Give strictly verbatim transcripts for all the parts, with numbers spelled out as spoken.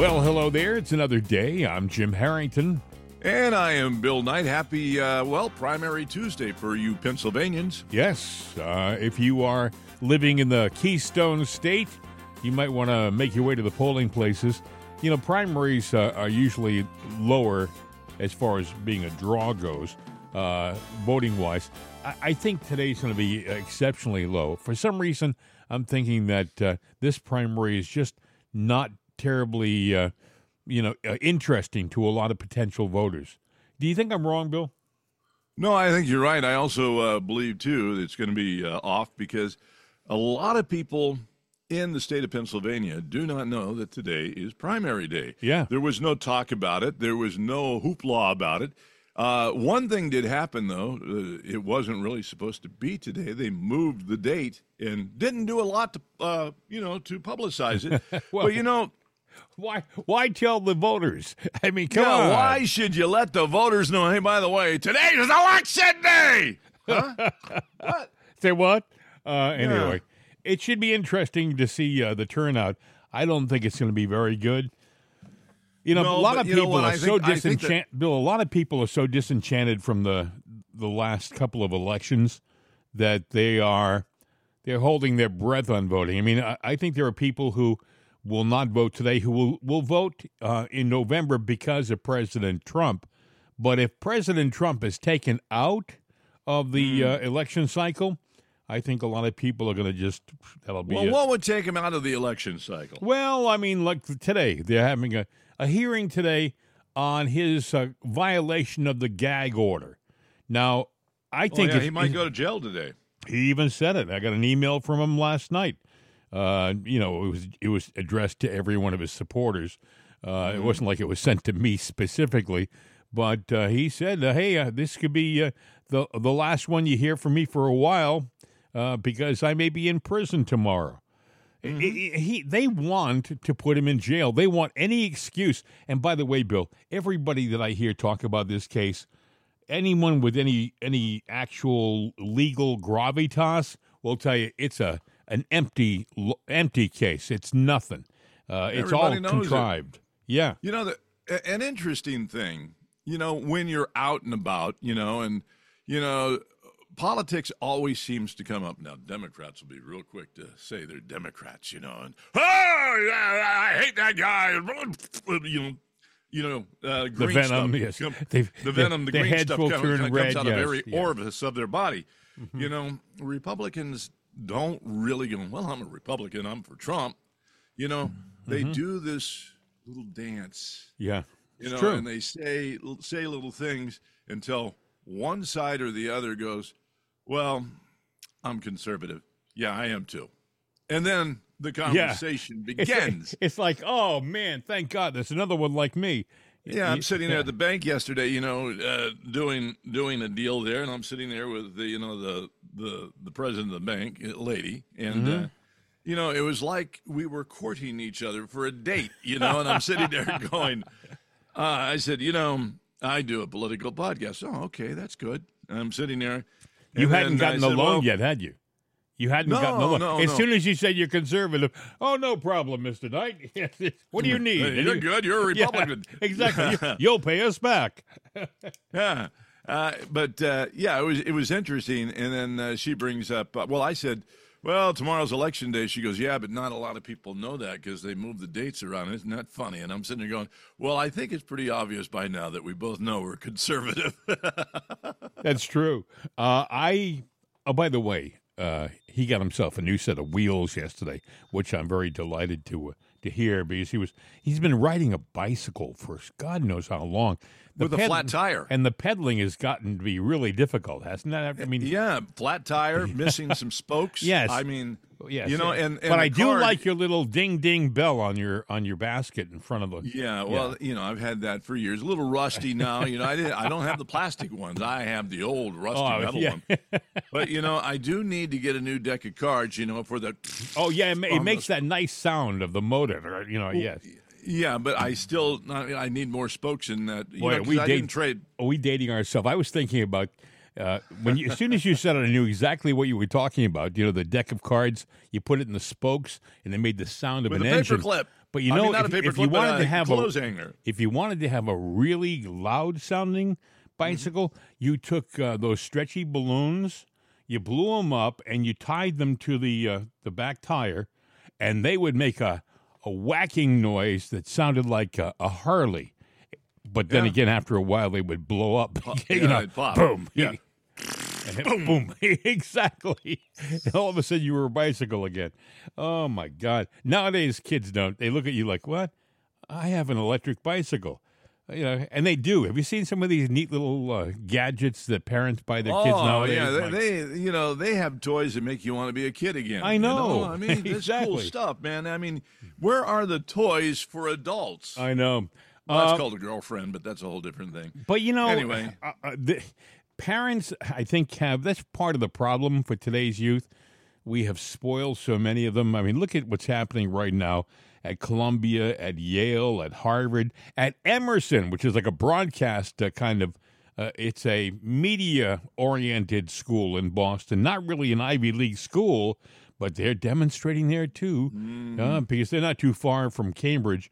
Well, hello there. It's another day. I'm Jim Harrington. And I am Bill Knight. Happy, uh, well, Primary Tuesday for you Pennsylvanians. Yes, uh, if you are living in the Keystone State, you might want to make your way to the polling places. You know, primaries uh, are usually lower as far as being a draw goes, uh, voting-wise. I-, I think today's going to be exceptionally low. For some reason, I'm thinking that uh, this primary is just not terribly, uh, you know, uh, interesting to a lot of potential voters. Do you think I'm wrong, Bill? No, I think you're right. I also uh, believe, too, that it's going to be uh, off because a lot of people in the state of Pennsylvania do not know that today is primary day. Yeah. There was no talk about it. There was no hoopla about it. Uh, one thing did happen, though. Uh, it wasn't really supposed to be today. They moved the date and didn't do a lot to, uh, you know, to publicize it. Well, but, you know, Why Why tell the voters? I mean, come yeah, on. why should you let the voters know, hey, by the way, today is election day? Huh? What? Say what? Uh, anyway, it should be interesting to see uh, the turnout. I don't think it's going to be very good. You know, No, a lot but of you know people what? are I so think- I think that- disenchanted. Bill, a lot of people are so disenchanted from the the last couple of elections that they are they're holding their breath on voting. I mean, I, I think there are people who will not vote today who will will vote uh, in November because of President Trump. But if President Trump is taken out of the Hmm. uh, election cycle, I think a lot of people are going to just that'll be Well, it. what would take him out of the election cycle? Well, I mean, like today, they're having a, a hearing today on his uh, violation of the gag order. Now, I Oh, think yeah, it's, he might go to jail today. he even said it. I got an email from him last night. Uh, you know, it was it was addressed to every one of his supporters. Uh, Mm-hmm. It wasn't like it was sent to me specifically, but uh, he said, uh, "Hey, uh, this could be uh, the the last one you hear from me for a while, uh, because I may be in prison tomorrow." Mm-hmm. He, he- they want to put him in jail. They want any excuse. And by the way, Bill, everybody that I hear talk about this case, anyone with any any actual legal gravitas will tell you it's a an empty empty case. It's nothing. Uh, it's all Everybody knows it. contrived. Yeah. You know, the, a- an interesting thing, you know, when you're out and about, you know, and, you know, politics always seems to come up. Now, Democrats will be real quick to say they're Democrats, you know, and, oh, yeah, I hate that guy. You know, you know, uh, The green venom, stuff. yes. come- They've- the venom, the their green heads stuff will comes, turn comes red, out yes, of every yeah. orifice of their body. You know, Republicans don't really go, well, I'm a Republican, I'm for Trump. You know, they do this little dance. Yeah. You It's know, true. and they say say little things until one side or the other goes, well, I'm conservative. Yeah, I am too. And then the conversation It's- begins. It's like, oh, man, thank God, there's another one like me. Yeah, I'm sitting there at the bank yesterday, you know, uh, doing doing a deal there, and I'm sitting there with the, you know, the the the president of the bank, uh, lady, and uh, you know, it was like we were courting each other for a date, you know, and I'm sitting there going, uh, I said, you know, I do a political podcast. Oh, okay, that's good. And I'm sitting there. You and hadn't then I gotten the said, loan well, yet, had you? You hadn't No, gotten the loan. no, as no. soon as you said you're conservative, oh, no problem, Mister Knight. What do you need? Hey, you're good. You're a Yeah, Republican. exactly. You- You'll pay us back. Yeah, uh, but uh, yeah, it was it was interesting. And then uh, she brings up, uh, well, I said, well, tomorrow's election day. She goes, yeah, but not a lot of people know that because they move the dates around. Isn't that funny? And I'm sitting there going, well, I think it's pretty obvious by now that we both know we're conservative. That's true. Uh, I. Oh, by the way, uh, he got himself a new set of wheels yesterday, which I'm very delighted to uh, to hear because he was he's been riding a bicycle for God knows how long. The With a flat tire. and the pedaling has gotten to be really difficult, hasn't that? I mean, Yeah, flat tire, missing some spokes. Yes. I mean, yes, you know, yes. and, and but the I do card- like your little ding ding bell on your on your basket in front of the. Yeah, well, you know, I've had that for years. A little rusty now. You know, I didn't, I don't have the plastic ones. I have the old rusty Oh, metal yeah. one. But you know, I do need to get a new deck of cards. You know, for the. Oh yeah, it, ma- it on makes the- that nice sound of the motor. You know, yes. Yeah, but I still I I need more spokes in that. You Boy, know, are 'cause we I date- didn't trade. Are we dating ourselves? I was thinking about Uh, when you, as soon as you said it, I knew exactly what you were talking about. You know, the deck of cards, you put it in the spokes, and they made the sound of With an a engine. paperclip. But you I know, mean, not if, a paper if clip, you but wanted a to have clothes a hanger. if you wanted to have a really loud sounding bicycle, mm-hmm. you took uh, those stretchy balloons, you blew them up, and you tied them to the uh, the back tire, and they would make a a whacking noise that sounded like a, a Harley. But then yeah. again, after a while, they would blow up. Pop. you yeah, know, pop. boom. Yeah. boom. boom. Exactly. And all of a sudden, you were a bicycle again. Oh, my God. Nowadays, kids don't. They look at you like, what? I have an electric bicycle. You know, and they do. Have you seen some of these neat little uh, gadgets that parents buy their oh, kids nowadays? yeah, they, like, they, you know, they have toys that make you want to be a kid again. I know. You know? I mean, that's exactly. cool stuff, man. I mean, where are the toys for adults? I know. Well, that's uh, called a girlfriend, but that's a whole different thing. But you know, anyway, uh, uh, the parents, I think, have that's part of the problem for today's youth. We have spoiled so many of them. I mean, look at what's happening right now at Columbia, at Yale, at Harvard, at Emerson, which is like a broadcast uh, kind of, uh, it's a media-oriented school in Boston, not really an Ivy League school, but they're demonstrating there too, mm. uh, because they're not too far from Cambridge.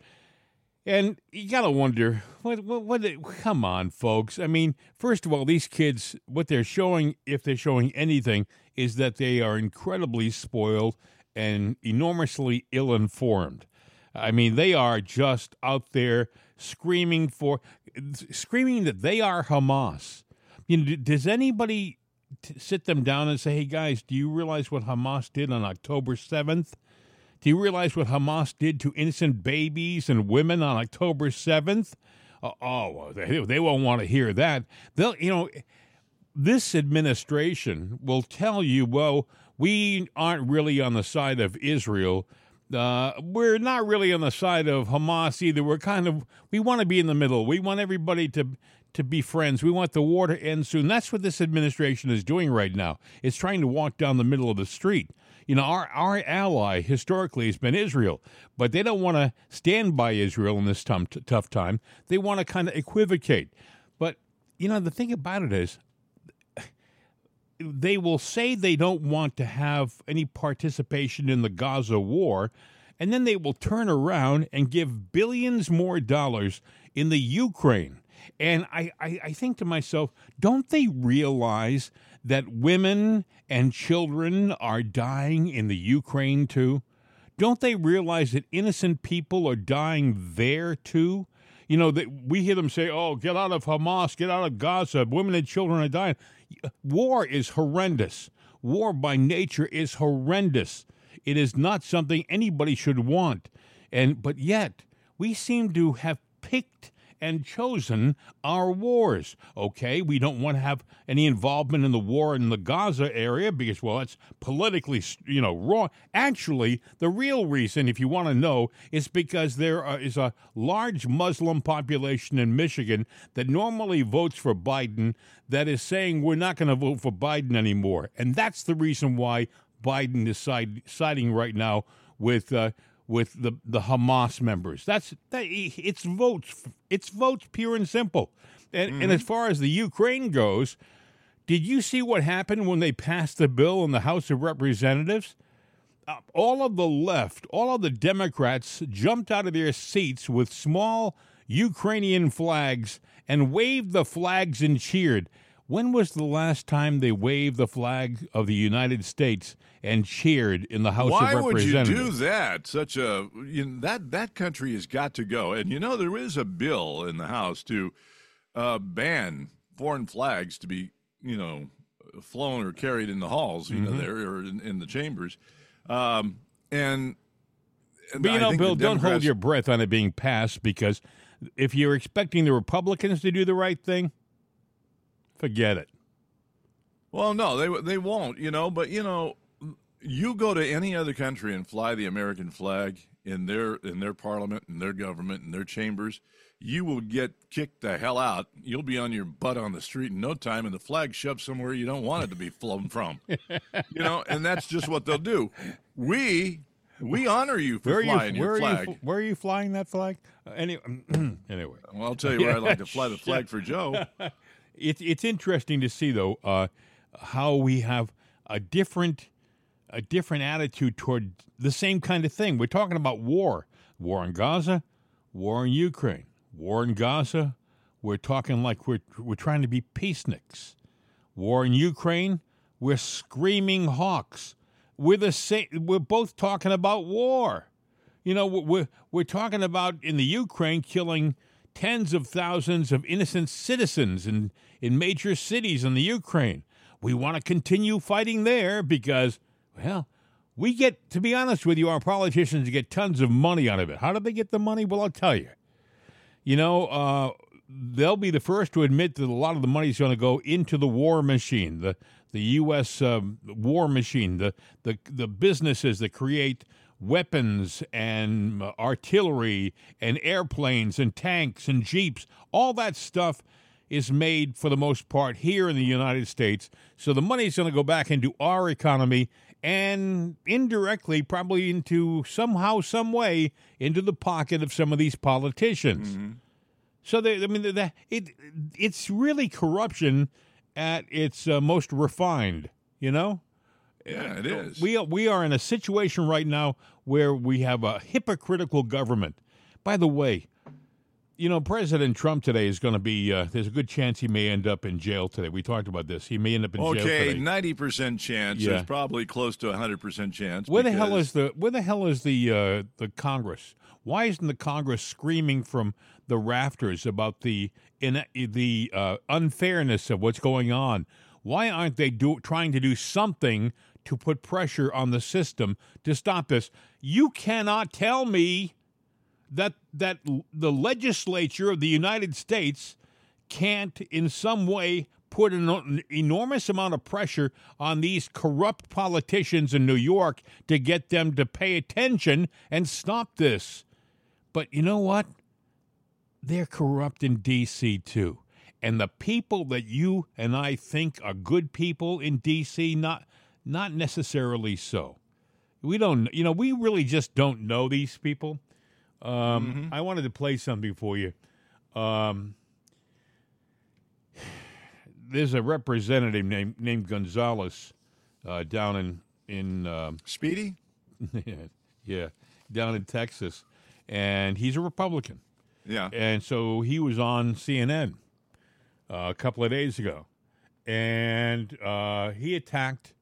And you got to wonder, what, what, what, come on, folks. I mean, first of all, these kids, what they're showing, if they're showing anything, is that they are incredibly spoiled and enormously ill-informed. I mean, they are just out there screaming for, screaming that they are Hamas. You know, does anybody t- sit them down and say, hey, guys, do you realize what Hamas did on October seventh? Do you realize what Hamas did to innocent babies and women on October seventh? Uh, oh, they, they won't want to hear that. They'll, you know, this administration will tell you, well, we aren't really on the side of Israel. Uh, we're not really on the side of Hamas either. We're kind of, we want to be in the middle. We want everybody to to be friends. We want the war to end soon. That's what this administration is doing right now. It's trying to walk down the middle of the street. You know, our, our ally historically has been Israel, but they don't want to stand by Israel in this t- tough time. They want to kind of equivocate. But, you know, the thing about it is, they will say they don't want to have any participation in the Gaza war, and then they will turn around and give billions more dollars in the Ukraine. And I, I, I think to myself, don't they realize that women and children are dying in the Ukraine too? Don't they realize that innocent people are dying there too? You know, that we hear them say, oh, get out of Hamas, get out of Gaza, women and children are dying. War is horrendous. War by nature is horrendous. It is not something anybody should want. And but yet, we seem to have picked and chosen our wars. Okay, we don't want to have any involvement in the war in the Gaza area because, well, it's politically, you know, wrong. Actually, the real reason, if you want to know, is because there are, is a large Muslim population in Michigan that normally votes for Biden that is saying we're not going to vote for Biden anymore. And that's the reason why Biden is side, siding right now with uh, with the, the Hamas members. That's that, it's votes. It's votes, pure and simple. And, mm-hmm. and as far as the Ukraine goes, did you see what happened when they passed the bill in the House of Representatives? Uh, all of the left, all of the Democrats jumped out of their seats with small Ukrainian flags and waved the flags and cheered. When was the last time they waved the flag of the United States and cheered in the House Why of Representatives? Why would you do that? Such a you know, that that country has got to go. And you know there is a bill in the House to uh, ban foreign flags to be you know flown or carried in the halls, you mm-hmm. know, there or in, in the chambers. Um, and, and but you I know, Bill, Democrats... don't hold your breath on it being passed because if you're expecting the Republicans to do the right thing, forget it. Well, no, they they won't, you know, but, you know, you go to any other country and fly the American flag in their in their parliament, in their government, in their chambers, you will get kicked the hell out. You'll be on your butt on the street in no time, and the flag shoved somewhere you don't want it to be flown from. You know, and that's just what they'll do. We we honor you for where flying you, your flag. You, where are you flying that flag? Uh, anyway, anyway. Well, I'll tell you where I'd like to fly the flag for Joe. It's it's interesting to see though uh, how we have a different a different attitude toward the same kind of thing. We're talking about war, war in Gaza, war in Ukraine, war in Gaza. We're talking like we're we're trying to be peaceniks. War in Ukraine, we're screaming hawks. We're the same. We're both talking about war. You know, we're we're talking about in the Ukraine killing tens of thousands of innocent citizens in, in major cities in the Ukraine. We want to continue fighting there because, well, we get, to be honest with you, our politicians get tons of money out of it. How do they get the money? Well, I'll tell you. You know, uh, they'll be the first to admit that a lot of the money is going to go into the war machine, the the U S um, war machine, the, the the businesses that create weapons and uh, artillery and airplanes and tanks and jeeps. All that stuff is made for the most part here in the United States. So the money is going to go back into our economy and indirectly probably into somehow, some way, into the pocket of some of these politicians. Mm-hmm. So they, I mean, the, it it's really corruption at its uh, most refined, you know? Yeah, it is. We are, we are in a situation right now where we have a hypocritical government. By the way, you know, President Trump today is going to be, uh, there's a good chance he may end up in jail today. We talked about this. He may end up in okay, jail today. Okay, ninety percent chance. Yeah. There's probably close to one hundred percent chance. Where the hell is the, where the hell is the, uh, the Congress? Why isn't the Congress screaming from the rafters about the, in, the uh, unfairness of what's going on? Why aren't they do, trying to do something to put pressure on the system to stop this? You cannot tell me that that the legislature of the United States can't in some way put an enormous amount of pressure on these corrupt politicians in New York to get them to pay attention and stop this. But you know what? They're corrupt in D C too. And the people that you and I think are good people in D C, not not necessarily so. We don't, you know, we really just don't know these people. Um, mm-hmm. I wanted to play something for you. Um, there's a representative named named Gonzalez uh, down in in um, Speedy. yeah, yeah, down in Texas, and he's a Republican. Yeah, and so he was on C N N uh, a couple of days ago, and uh, he attacked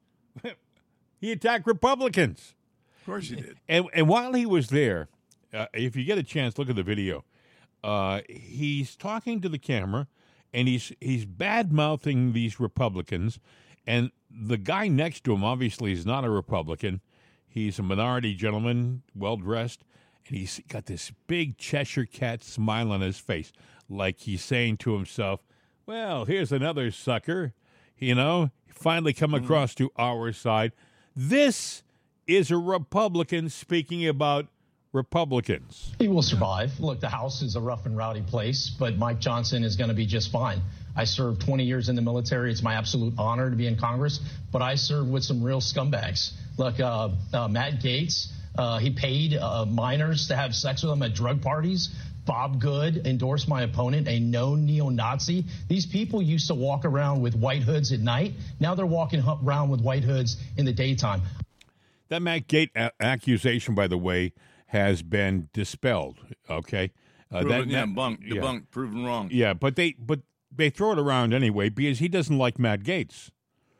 he attacked Republicans. Of course he did. And and while he was there, uh, if you get a chance, look at the video. Uh, he's talking to the camera, and he's he's bad mouthing these Republicans, and the guy next to him obviously is not a Republican. He's a minority gentleman, well dressed, and he's got this big Cheshire cat smile on his face, like he's saying to himself, "Well, here's another sucker, you know, finally come across mm-hmm. to our side." This is a Republican speaking about Republicans. He will survive. Look, the House is a rough and rowdy place, but Mike Johnson is going to be just fine. I served twenty years in the military. It's my absolute honor to be in Congress, but I served with some real scumbags. Look, uh, uh, Matt Gaetz, uh, he paid uh, minors to have sex with him at drug parties. Bob Good endorsed my opponent, a known neo-Nazi. These people used to walk around with white hoods at night. Now they're walking around with white hoods in the daytime. That Matt Gaetz a- accusation, by the way, has been dispelled. Okay, uh, proven, that, yeah, that, debunked, yeah. debunked, proven wrong. Yeah, but they but they throw it around anyway because he doesn't like Matt Gaetz.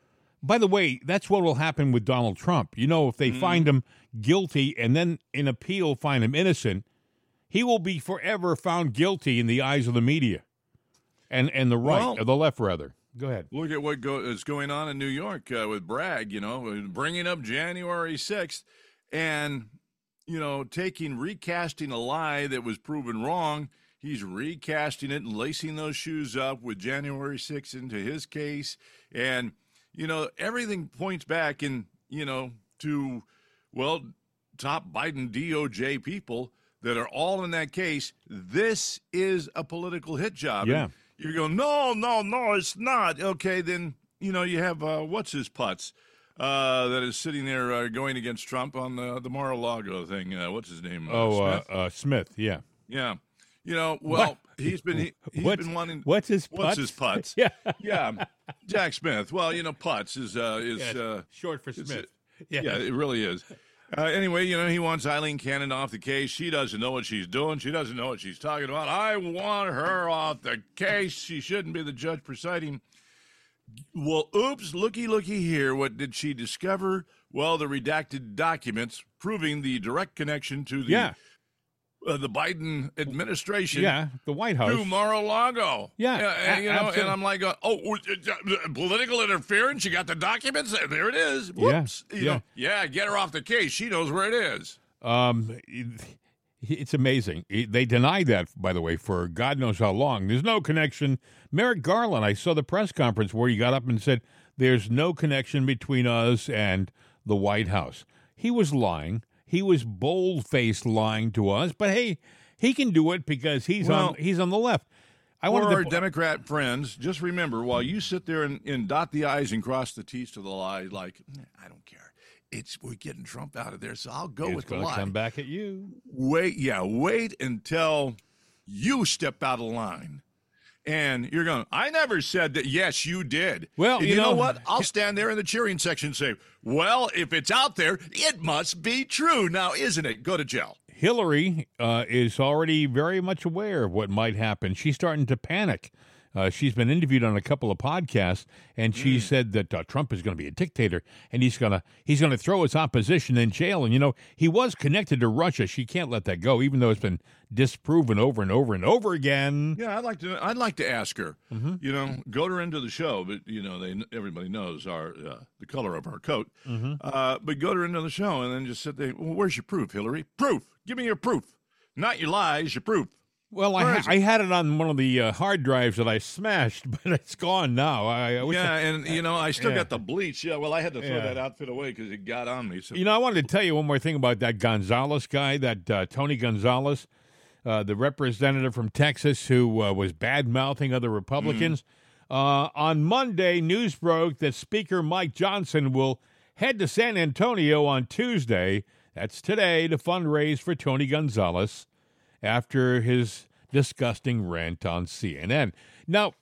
By the way, that's what will happen with Donald Trump. You know, if they mm. find him guilty and then in appeal find him innocent, he will be forever found guilty in the eyes of the media and and the right, well, or the left rather. Go ahead. Look at what go, is going on in New York uh, with Bragg. You know, bringing up January sixth and. You know, taking, recasting a lie that was proven wrong. He's recasting it and lacing those shoes up with January sixth into his case. And, you know, everything points back in, you know, to, well, top Biden D O J people that are all in that case. This is a political hit job. Yeah. And you're going, no, no, no, it's not. Okay, then, you know, you have, uh, what's his putz? Uh, that is sitting there uh, going against Trump on the the Mar-a-Lago thing. Uh, what's his name? Uh, oh, Smith? Uh, uh, Smith, yeah. Yeah. You know, well, What? he's been he, he's What's- been wanting. what's his What's putz? his putz? Yeah. yeah, Jack Smith. Well, you know, putz is uh, is Yeah, uh, short for it's- Smith. yeah, it really is. Uh, anyway, you know, he wants Eileen Cannon off the case. She doesn't know what she's doing. She doesn't know what she's talking about. I want her off the case. She shouldn't be the judge presiding. Well, oops, looky, looky here. What did she discover? Well, the redacted documents proving the direct connection to the Yeah. uh, the Biden administration. Yeah, the White House. To Mar-a-Lago. Yeah, and, a- you know, absolutely. and I'm like, uh, oh, uh, political interference. You got the documents. There it is. Whoops. Yeah, You yeah. know, yeah, get her off the case. She knows where it is. Um, it- it's amazing. It- They denied that, by the way, for God knows how long. There's no connection. Merrick Garland, I saw the press conference where he got up and said, there's no connection between us and the White House. He was lying. He was bold-faced lying to us. But hey, he can do it because he's Well, on he's on the left. I For wanted our to. Democrat friends, just remember, while you sit there and, and dot the I's and cross the T's to the lie, like, "Eh, I don't care. It's We're getting Trump out of there, so I'll go It's with the going to lie. come back at you. Wait, yeah, wait until you step out of line. And you're going, I never said that. Yes, you did. Well, And you you know, know- what? I'll stand there in the cheering section and say, well, if it's out there, it must be true. Now, isn't it? Go to jail. Hillary uh, is already very much aware of what might happen. She's starting to panic. Uh, she's been interviewed on a couple of podcasts, and she Mm. said that uh, Trump is going to be a dictator, and he's going to he's going to throw his opposition in jail. And you know, he was connected to Russia. She can't let that go, even though it's been disproven over and over and over again. Yeah, I'd like to. I'd like to ask her. Mm-hmm. You know, goad her into the show, but you know, they everybody knows our uh, the color of our coat. Mm-hmm. Uh, but goad her into the show, and then just sit there. Well, where's your proof, Hillary? Proof. Give me your proof. Not your lies. Your proof. Well, I, Where ha- is it? I had it on one of the uh, hard drives that I smashed, but it's gone now. I, I wish Yeah, I- and you know, I still Yeah. got the bleach. Yeah, well, I had to throw Yeah. that outfit away because it got on me. So You know, I wanted to tell you one more thing about that Gonzalez guy, that uh, Tony Gonzalez, uh, the representative from Texas who uh, was bad-mouthing other Republicans. Uh, on Monday, news broke that Speaker Mike Johnson will head to San Antonio on Tuesday, that's today, to fundraise for Tony Gonzalez after his disgusting rant on C N N. Now,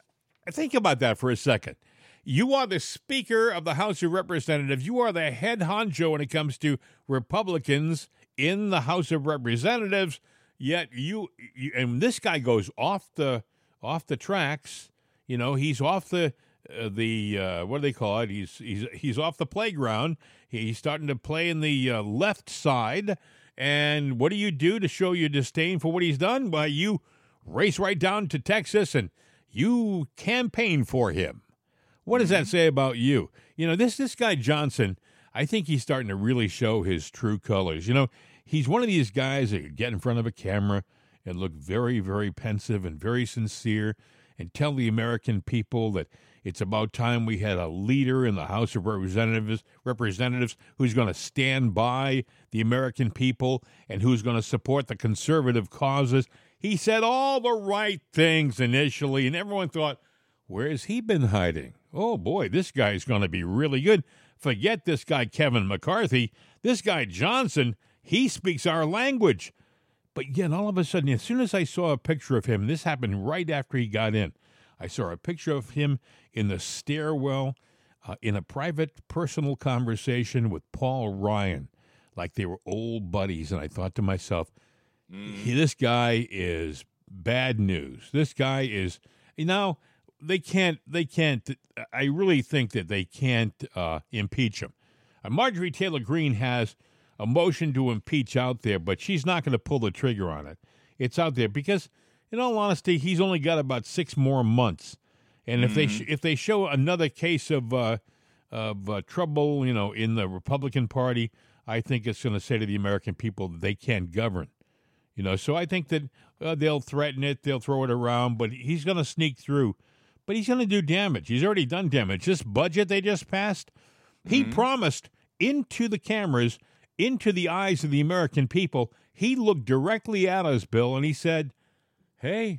think about that for a second. You are the Speaker of the House of Representatives. You are the head honcho when it comes to Republicans in the House of Representatives. Yet you, you and this guy goes off the off the tracks. You know, he's off the uh, the uh, what do they call it? He's he's he's off the playground. He's starting to play in the uh, left side. And what do you do to show your disdain for what he's done? Well, you race right down to Texas and you campaign for him. What does that say about you? You know, this this guy Johnson, I think he's starting to really show his true colors. You know, he's one of these guys that could get in front of a camera and look very, very pensive and very sincere and tell the American people that it's about time we had a leader in the House of Representatives, representatives who's going to stand by the American people and who's going to support the conservative causes. He said all the right things initially, and everyone thought, where has he been hiding? Oh, boy, this guy's going to be really good. Forget this guy, Kevin McCarthy. This guy, Johnson, he speaks our language. But yet, all of a sudden, as soon as I saw a picture of him, this happened right after he got in, I saw a picture of him in the stairwell uh, in a private, personal conversation with Paul Ryan, like they were old buddies. And I thought to myself, "He- this guy is bad news. This guy is, you know, they can't, they can't, I really think that they can't uh, impeach him. Uh, Marjorie Taylor Greene has a motion to impeach out there, but she's not going to pull the trigger on it. It's out there because, in all honesty, he's only got about six more months. And if they sh- if they show another case of uh, of uh, trouble, you know, in the Republican Party, I think it's going to say to the American people that they can't govern. You know, so I think that uh, they'll threaten it, they'll throw it around, but he's going to sneak through. But he's going to do damage. He's already done damage. This budget they just passed, he promised into the cameras, into the eyes of the American people, he looked directly at us, Bill, and he said, hey,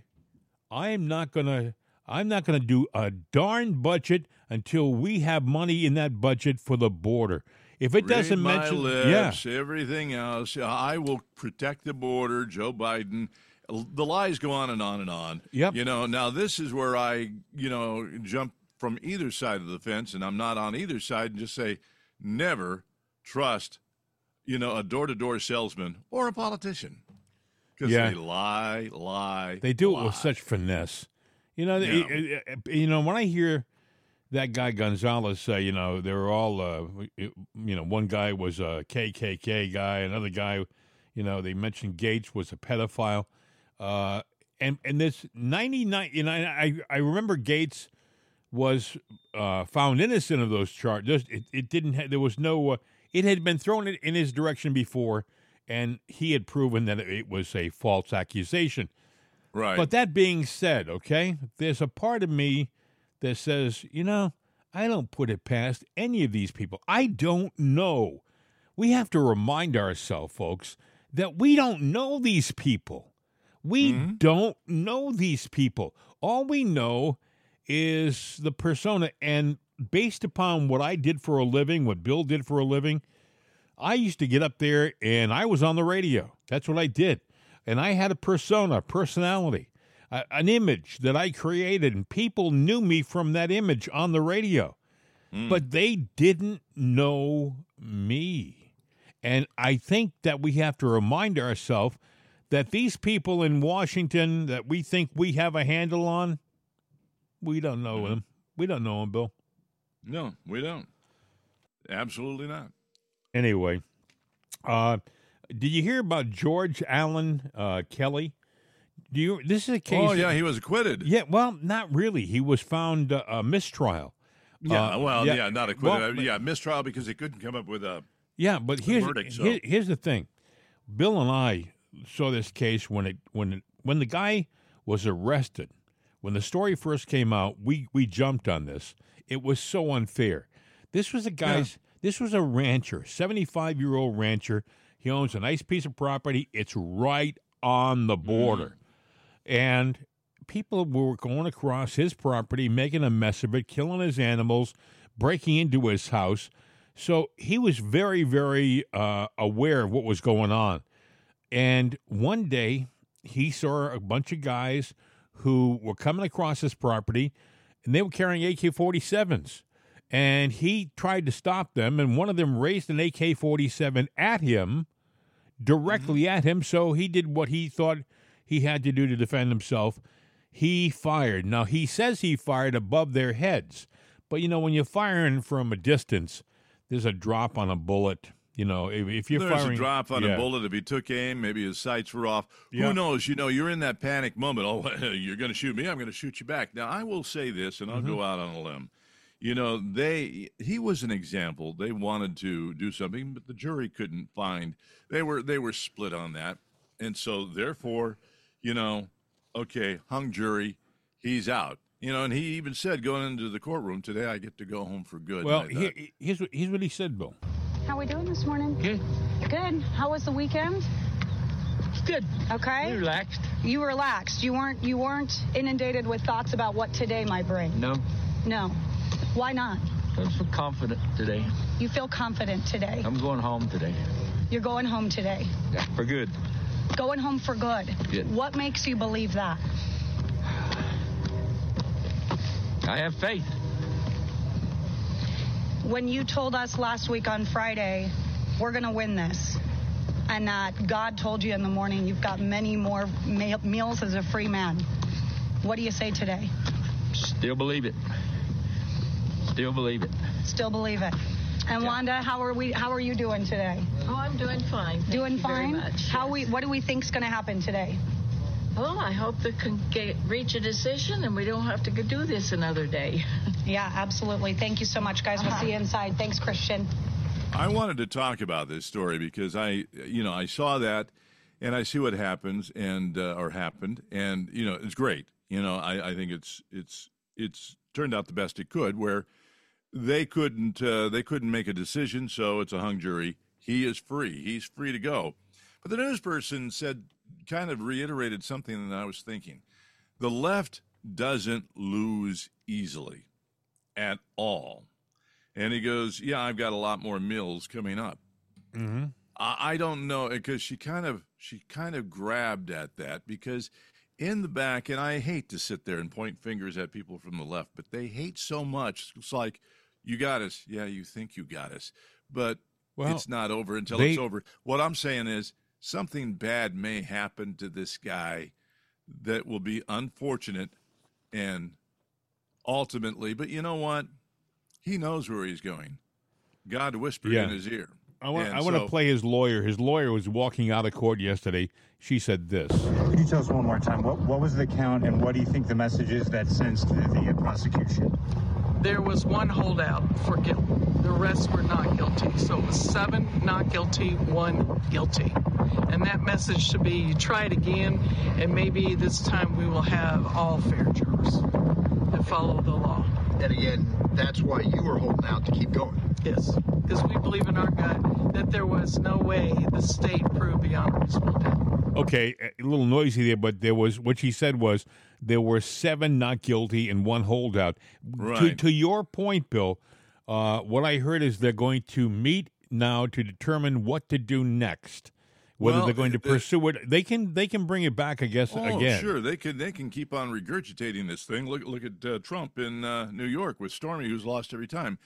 I'm not going to I'm not going to do a darn budget until we have money in that budget for the border. If it doesn't Read my mention lips, everything else, I will protect the border, Joe Biden, the lies go on and on and on. Yep. You know, now this is where I, you know, jump from either side of the fence, and I'm not on either side, and just say, never trust, you know, a door-to-door salesman or a politician. Because Yeah. they lie, lie, They do lie. it with such finesse. You know, Yeah. it- it- you know, when I hear that guy Gonzalez say, you know, they were all, uh, you know, one guy was a K K K guy, another guy, you know, they mentioned Gates was a pedophile, uh, and and this ninety-nine, you know, I I remember Gates was uh, found innocent of those charges. It, it didn't. Ha- there was no. Uh, it had been thrown in, in his direction before, and he had proven that it was a false accusation. Right. But that being said, okay, there's a part of me that says, you know, I don't put it past any of these people. I don't know. We have to remind ourselves, folks, that we don't know these people. We Mhm. don't know these people. All we know is the persona. And based upon what I did for a living, what Bill did for a living, I used to get up there and I was on the radio. That's what I did. And I had a persona, personality, a, an image that I created, and people knew me from that image on the radio. Mm. But they didn't know me. And I think that we have to remind ourselves that these people in Washington that we think we have a handle on, we don't know Mm-hmm. them. We don't know them, Bill. No, we don't. Absolutely not. Anyway, uh, did you hear about George Allen uh, Kelly? Do you? This is a case. Oh, yeah, he was acquitted. Yeah, well, not really. He was found uh, a mistrial. Yeah, Uh, well, yeah. yeah, not acquitted. Well, Uh, yeah, mistrial because he couldn't come up with a. Yeah, but here's verdict, so- here- here's the thing. Bill and I saw this case when it when it, when the guy was arrested. When the story first came out, we we jumped on this. It was so unfair. This was a guy's. This was a rancher, seventy-five year old rancher. He owns a nice piece of property. It's right on the border, and people were going across his property, making a mess of it, killing his animals, breaking into his house. So he was very, very uh, aware of what was going on. And one day he saw a bunch of guys who were coming across his property, and they were carrying A K forty-sevens. And he tried to stop them, and one of them raised an A K forty-seven at him, directly Mm-hmm. at him. So he did what he thought he had to do to defend himself. He fired. Now, he says he fired above their heads. But, you know, when you're firing from a distance, there's a drop on a bullet. You know, if, if you're There's firing. a drop on yeah. a bullet. If he took aim, maybe his sights were off. Yeah. Who knows? You know, you're in that panic moment. Oh, you're going to shoot me. I'm going to shoot you back. Now, I will say this, and I'll Mm-hmm. go out on a limb. You know, they he was an example. They wanted to do something, but the jury couldn't find. They were they were split on that, and so therefore, you know, okay, hung jury, he's out. You know, and he even said going into the courtroom today, I get to go home for good. Well, And I thought, here, here's, what, here's what he said, Bill. How we doing this morning? Good. Good. How was the weekend? Good. Okay. Relaxed. You relaxed. You weren't you weren't inundated with thoughts about what today might bring. No. No. Why not? I'm so confident today. You feel confident today. I'm going home today. You're going home today. Yeah, for good. Going home for good. Yeah. What makes you believe that? I have faith. When you told us last week on Friday, we're going to win this, and that God told you in the morning you've got many more ma- meals as a free man, what do you say today? Still believe it. Still believe it. Still believe it. And Yeah. Wanda, how are we? How are you doing today? Oh, I'm doing fine. Thank doing you fine. Very much. How yes. we? What do we think's going to happen today? Well, I hope they can get, reach a decision and we don't have to go do this another day. Yeah, absolutely. Thank you so much, guys. We'll see you inside. Thanks, Christian. I wanted to talk about this story because I, you know, I saw that, and I see what happens and uh, or happened, and you know, it's great. You know, I, I think it's it's it's turned out the best it could. Where they couldn't uh, they couldn't make a decision, so it's a hung jury. He is free. He's free to go. But the news person said, kind of reiterated something that I was thinking. The left doesn't lose easily at all. And he goes, yeah, I've got a lot more mills coming up. Mm-hmm. I, I don't know, because she kind of she kind of grabbed at that, because in the back, and I hate to sit there and point fingers at people from the left, but they hate so much. It's like, you got us. Yeah, you think you got us. But Well, it's not over until they- it's over. What I'm saying is something bad may happen to this guy that will be unfortunate and ultimately, but you know what? He knows where he's going. God whispered Yeah. in his ear. I want, And I want to so- play his lawyer. His lawyer was walking out of court yesterday. She said this. Could you tell us one more time, what, what was the count and what do you think the message is that sends to the, the prosecution? There was one holdout for guilt. The rest were not guilty. So it was seven not guilty, one guilty. And that message should be, you try it again, and maybe this time we will have all fair jurors that follow the law. And again, that's why you were holding out to keep going. Yes, because we believe in our God that there was no way the state proved beyond a reasonable doubt. Okay, a little noisy there, but there was what she said was there were seven not guilty and one holdout. To, Right. to your point, Bill, uh, what I heard is they're going to meet now to determine what to do next. Whether Well, they're going to uh, pursue it, they can they can bring it back, I guess. Oh, again. sure. They can they can keep on regurgitating this thing. Look look at uh, Trump in uh, New York with Stormy, who's lost every time.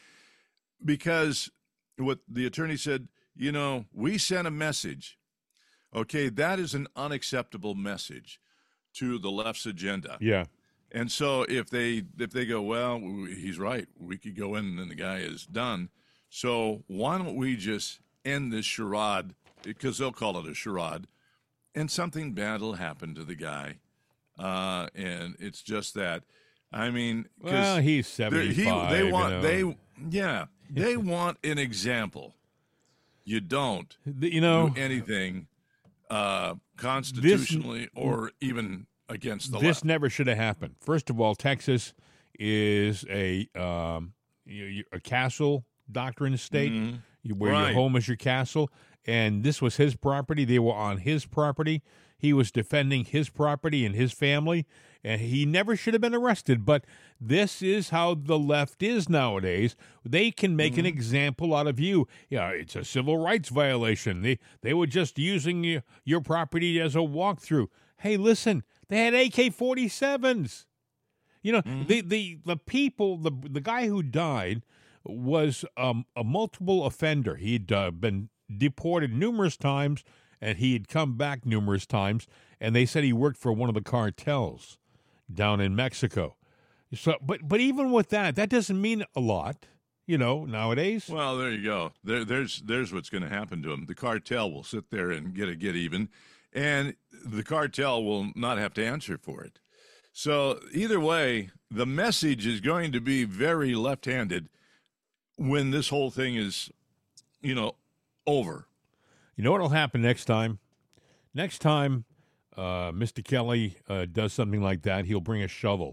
Because what the attorney said, you know, we sent a message. Okay, that is an unacceptable message to the left's agenda. Yeah. And so if they if they go, well, he's right, we could go in and the guy is done. So why don't we just end this charade, because they'll call it a charade, and something bad will happen to the guy. Uh, and it's just that. I mean, 'cause Well, he's they're- seventy-five. He, they you want know. they yeah they want an example. You don't The- you know, do anything uh, constitutionally or even against the this left. never should have happened. First of all, Texas is a um, you, you- a castle doctrine state, you, where Right. your home is your castle, and this was his property. They were on his property. He was defending his property and his family, and he never should have been arrested. But this is how the left is nowadays. They can make an example out of you. Yeah, it's a civil rights violation. They they were just using your, your property as a walkthrough. Hey, listen, they had A K forty-sevens. You know, the, the the people, the the guy who died was um, a multiple offender. He'd uh, been deported numerous times, and he had come back numerous times. And they said he worked for one of the cartels down in Mexico. So, but but even with that, that doesn't mean a lot, you know, nowadays. Well, there you go. There, there's there's what's going to happen to him. The cartel will sit there and get a get even, and the cartel will not have to answer for it. So either way, the message is going to be very left-handed when this whole thing is, you know, over. You know what will happen next time? Next time uh, Mister Kelly uh, does something like that, he'll bring a shovel.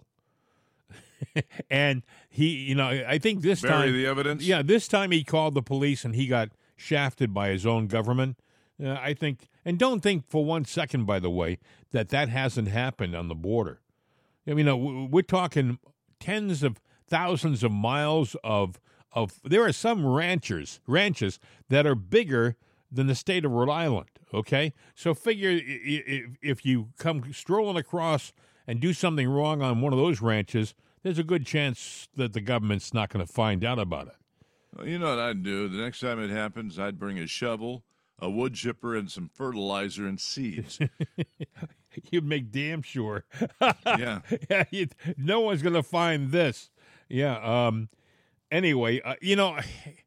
And he, you know, I think this Bury time, the evidence? Yeah, this time he called the police and he got shafted by his own government. Uh, I think, and don't think for one second, by the way, that that hasn't happened on the border. I mean, you know, we're talking tens of thousands of miles of of. There are some ranchers, ranches that are bigger than the state of Rhode Island. Okay, so figure i- i- if you come strolling across and do something wrong on one of those ranches, there's a good chance that the government's not going to find out about it. Well, you know what I'd do? The next time it happens, I'd bring a shovel, a wood chipper, and some fertilizer and seeds. You'd make damn sure. Yeah. Yeah, you, no one's going to find this. Yeah. Um. Anyway, uh, you know,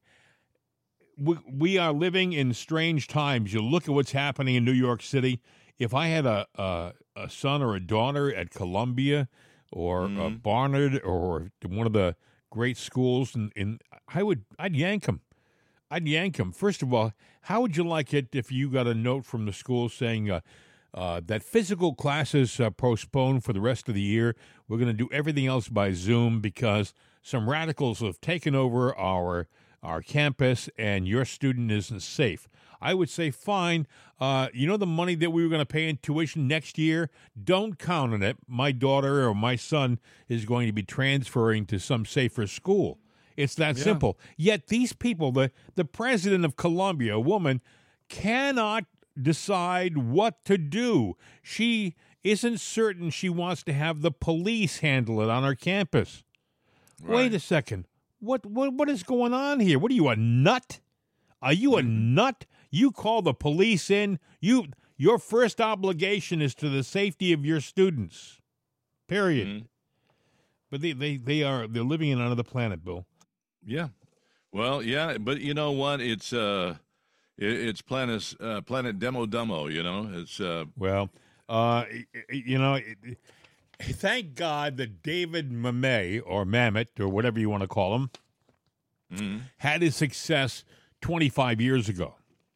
we, we are living in strange times. You look at what's happening in New York City. If I had a a, a son or a daughter at Columbia or uh, Barnard or one of the great schools, in, in I would I'd yank them. I'd yank them. First of all, how would you like it if you got a note from the school saying uh, uh, that physical classes are postponed for the rest of the year? We're going to do everything else by Zoom because some radicals have taken over our our campus and your student isn't safe. I would say, fine. Uh, you know the money that we were going to pay in tuition next year? Don't count on it. My daughter or my son is going to be transferring to some safer school. It's that simple. Yet these people, the, the president of Columbia, a woman, cannot decide what to do. She isn't certain she wants to have the police handle it on her campus. Right. Wait a second. What, what what is going on here? What are you, a nut? Are you a nut? You call the police in. You your first obligation is to the safety of your students. Period. Mm-hmm. But they, they, they are they're living in another planet, Bill. Yeah. Well, yeah, but you know what? It's uh it, it's planet uh, planet demo demo, you know. It's uh well, uh you know, it, it, thank God that David Mamet, or Mamet, or whatever you want to call him, mm-hmm. had his success twenty-five years ago.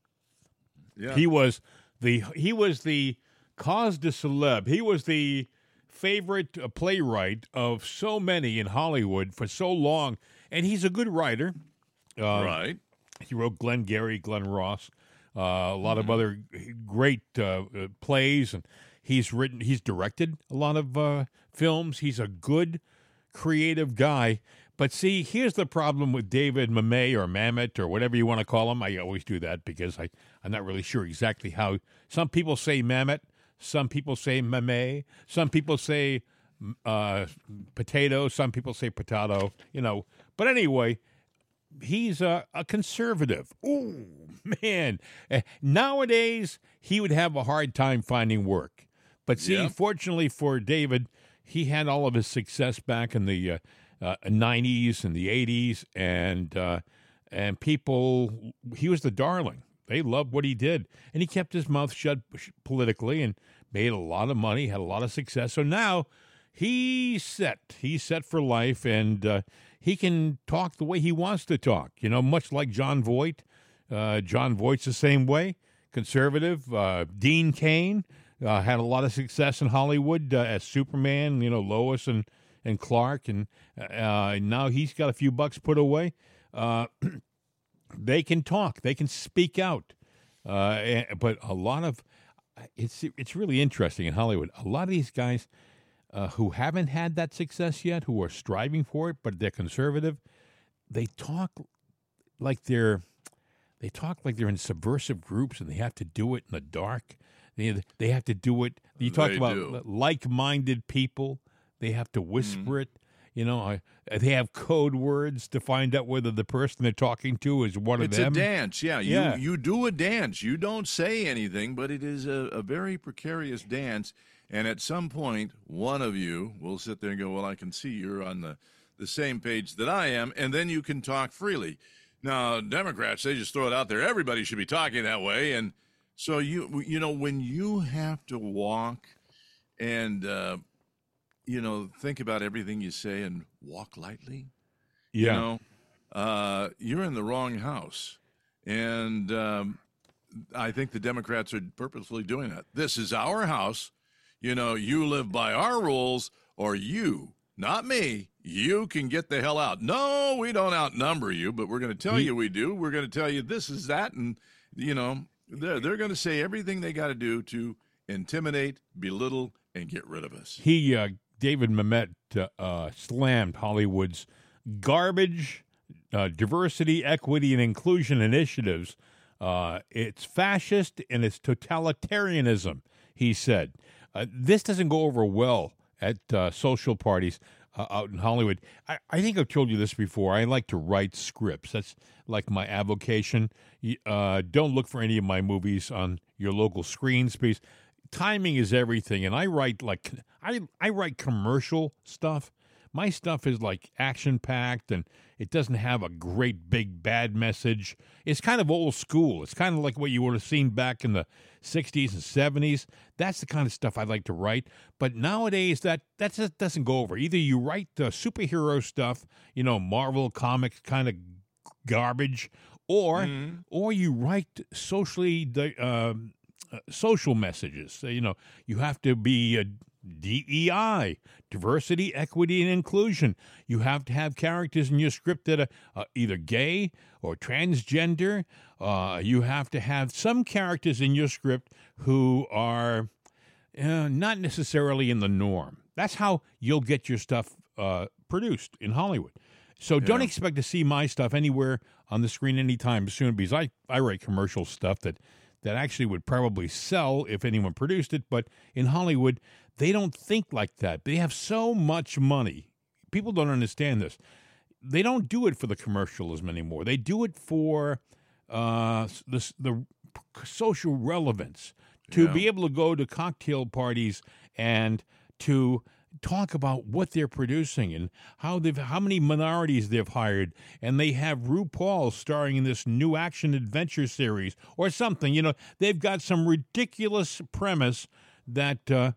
Yeah. He was the he was the cause de célèbre. He was the favorite playwright of so many in Hollywood for so long, and he's a good writer. Uh, right. He wrote Glengarry, Glen Ross, uh, a lot mm-hmm. of other great uh, uh, plays, and he's written, he's directed a lot of uh, films. He's a good, creative guy. But see, here's the problem with David Mamet or Mamet or whatever you want to call him. I always do that because I, I'm not really sure exactly how. Some people say Mamet, some people say Mamet, some people say uh, potato, some people say potato, you know. But anyway, he's a, a conservative. Ooh, man. Nowadays, he would have a hard time finding work. But see, yeah. fortunately for David, he had all of his success back in the uh, uh, nineties and the eighties, and uh, and people, he was the darling. They loved what he did. And he kept his mouth shut politically and made a lot of money, had a lot of success. So now he's set. He's set for life, and uh, he can talk the way he wants to talk, you know, much like Jon Voight. Uh, Jon Voight's the same way, conservative. Uh, Dean Cain uh, had a lot of success in Hollywood uh, as Superman, you know, Lois and, and Clark, and uh, now he's got a few bucks put away. Uh, they can talk. They can speak out. Uh, and, but a lot of, it's, it's really interesting in Hollywood. A lot of these guys Uh, who haven't had that success yet, who are striving for it, but they're conservative, they talk like they're they talk like they're in subversive groups, and they have to do it in the dark. They they have to do it. You talk they about do. like-minded people. They have to whisper mm-hmm. it. You know, I, they have code words to find out whether the person they're talking to is one it's of them. It's a dance, yeah. You yeah. you do a dance. You don't say anything, but it is a, a very precarious dance. And at some point, one of you will sit there and go, well, I can see you're on the, the same page that I am, and then you can talk freely. Now, Democrats, they just throw it out there. Everybody should be talking that way. And so, you you know, when you have to walk and, uh, you know, think about everything you say and walk lightly, yeah. you know, uh, you're in the wrong house. And um, I think the Democrats are purposefully doing that. This is our house. You know, you live by our rules, or you, not me, you can get the hell out. No, we don't outnumber you, but we're going to tell he, you we do. We're going to tell you this is that, and, you know, they're, they're going to say everything they got to do to intimidate, belittle, and get rid of us. He, uh, David Mamet, uh, uh, slammed Hollywood's garbage, uh, diversity, equity, and inclusion initiatives. Uh, it's fascist and it's totalitarianism, he said. Uh, this doesn't go over well at uh, social parties uh, out in Hollywood. I, I think I've told you this before. I like to write scripts. That's like my avocation. Uh, don't look for any of my movies on your local screens, because timing is everything. And I write like I I write commercial stuff. My stuff is like action-packed, and it doesn't have a great big bad message. It's kind of old school. It's kind of like what you would have seen back in the sixties and seventies. That's the kind of stuff I like to write. But nowadays, that, that just doesn't go over. Either you write the superhero stuff, you know, Marvel Comics kind of garbage, or mm-hmm. or you write socially uh, uh, social messages. So, you know, you have to be a D E I, diversity, equity, and inclusion. You have to have characters in your script that are uh, either gay or transgender. Uh, you have to have some characters in your script who are uh, not necessarily in the norm. That's how you'll get your stuff uh, produced in Hollywood. So yeah. don't expect to see my stuff anywhere on the screen anytime soon, because I, I write commercial stuff that that actually would probably sell if anyone produced it. But in Hollywood, they don't think like that. They have so much money. People don't understand this. They don't do it for the commercialism anymore. They do it for uh, the, the social relevance, to Yeah. be able to go to cocktail parties and to talk about what they're producing and how they've how many minorities they've hired, and they have RuPaul starring in this new action adventure series or something. You know, they've got some ridiculous premise that uh,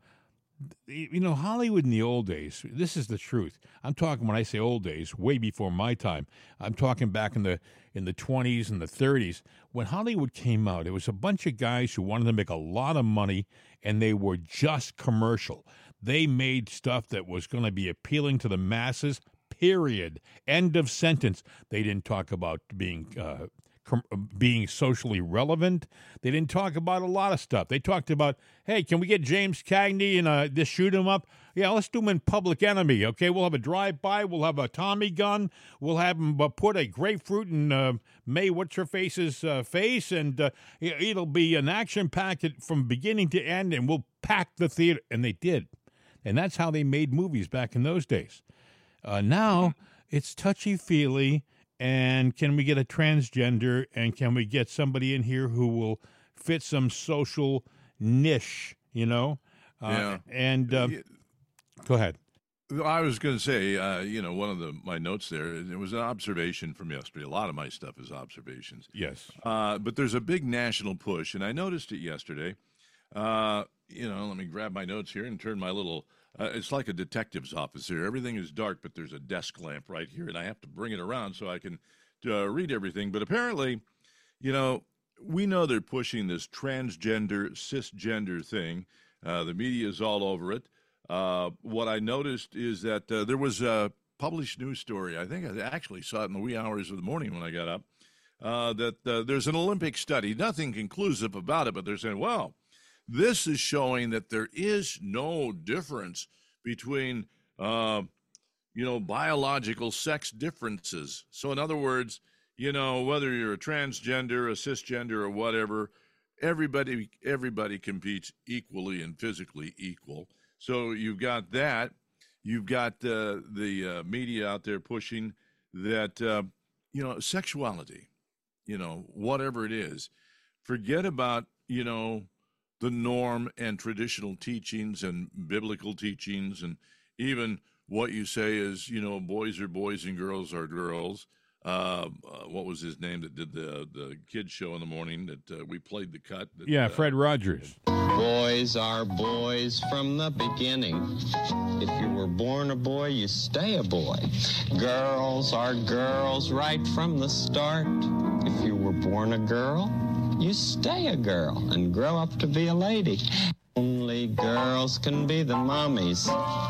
you know, Hollywood in the old days. This is the truth. I'm talking, when I say old days, way before my time. I'm talking back in the in the twenties and the thirties. When Hollywood came out, it was a bunch of guys who wanted to make a lot of money, and they were just commercial. They made stuff that was going to be appealing to the masses, period. End of sentence. They didn't talk about being uh, com- being socially relevant. They didn't talk about a lot of stuff. They talked about, hey, can we get James Cagney and uh, just shoot him up? Yeah, let's do him in Public Enemy, okay? We'll have a drive-by. We'll have a Tommy gun. We'll have him uh, put a grapefruit in uh, May What's-Her-Face's uh, face, and uh, it'll be an action packet from beginning to end, and we'll pack the theater. And they did. And that's how they made movies back in those days. Uh, now, it's touchy-feely, and can we get a transgender, and can we get somebody in here who will fit some social niche, you know? Uh, Yeah. And uh, Yeah. go ahead. I was going to say, uh, you know, one of the my notes there, it was an observation from yesterday. A lot of my stuff is observations. Yes. Uh, but there's a big national push, and I noticed it yesterday. Uh, you know, let me grab my notes here and turn my little, uh, it's like a detective's office here. Everything is dark, but there's a desk lamp right here, and I have to bring it around so I can uh, read everything. But apparently, you know, we know they're pushing this transgender, cisgender thing. Uh, the media is all over it. Uh, what I noticed is that uh, there was a published news story. I think I actually saw it in the wee hours of the morning when I got up, uh, that uh, there's an Olympic study, nothing conclusive about it, but they're saying, well, this is showing that there is no difference between, uh, you know, biological sex differences. So in other words, you know, whether you're a transgender, a cisgender, or whatever, everybody everybody competes equally and physically equal. So you've got that. You've got uh, the uh, media out there pushing that, uh, you know, sexuality, you know, whatever it is. Forget about, you know, the norm and traditional teachings and biblical teachings, and even what you say is, you know, boys are boys and girls are girls. Uh, uh, what was his name that did the the kids show in the morning that uh, we played the cut? That, Yeah, uh, Fred Rogers. Boys are boys from the beginning. If you were born a boy, you stay a boy. Girls are girls right from the start. If you were born a girl, you stay a girl and grow up to be a lady. Only girls can be the mommies.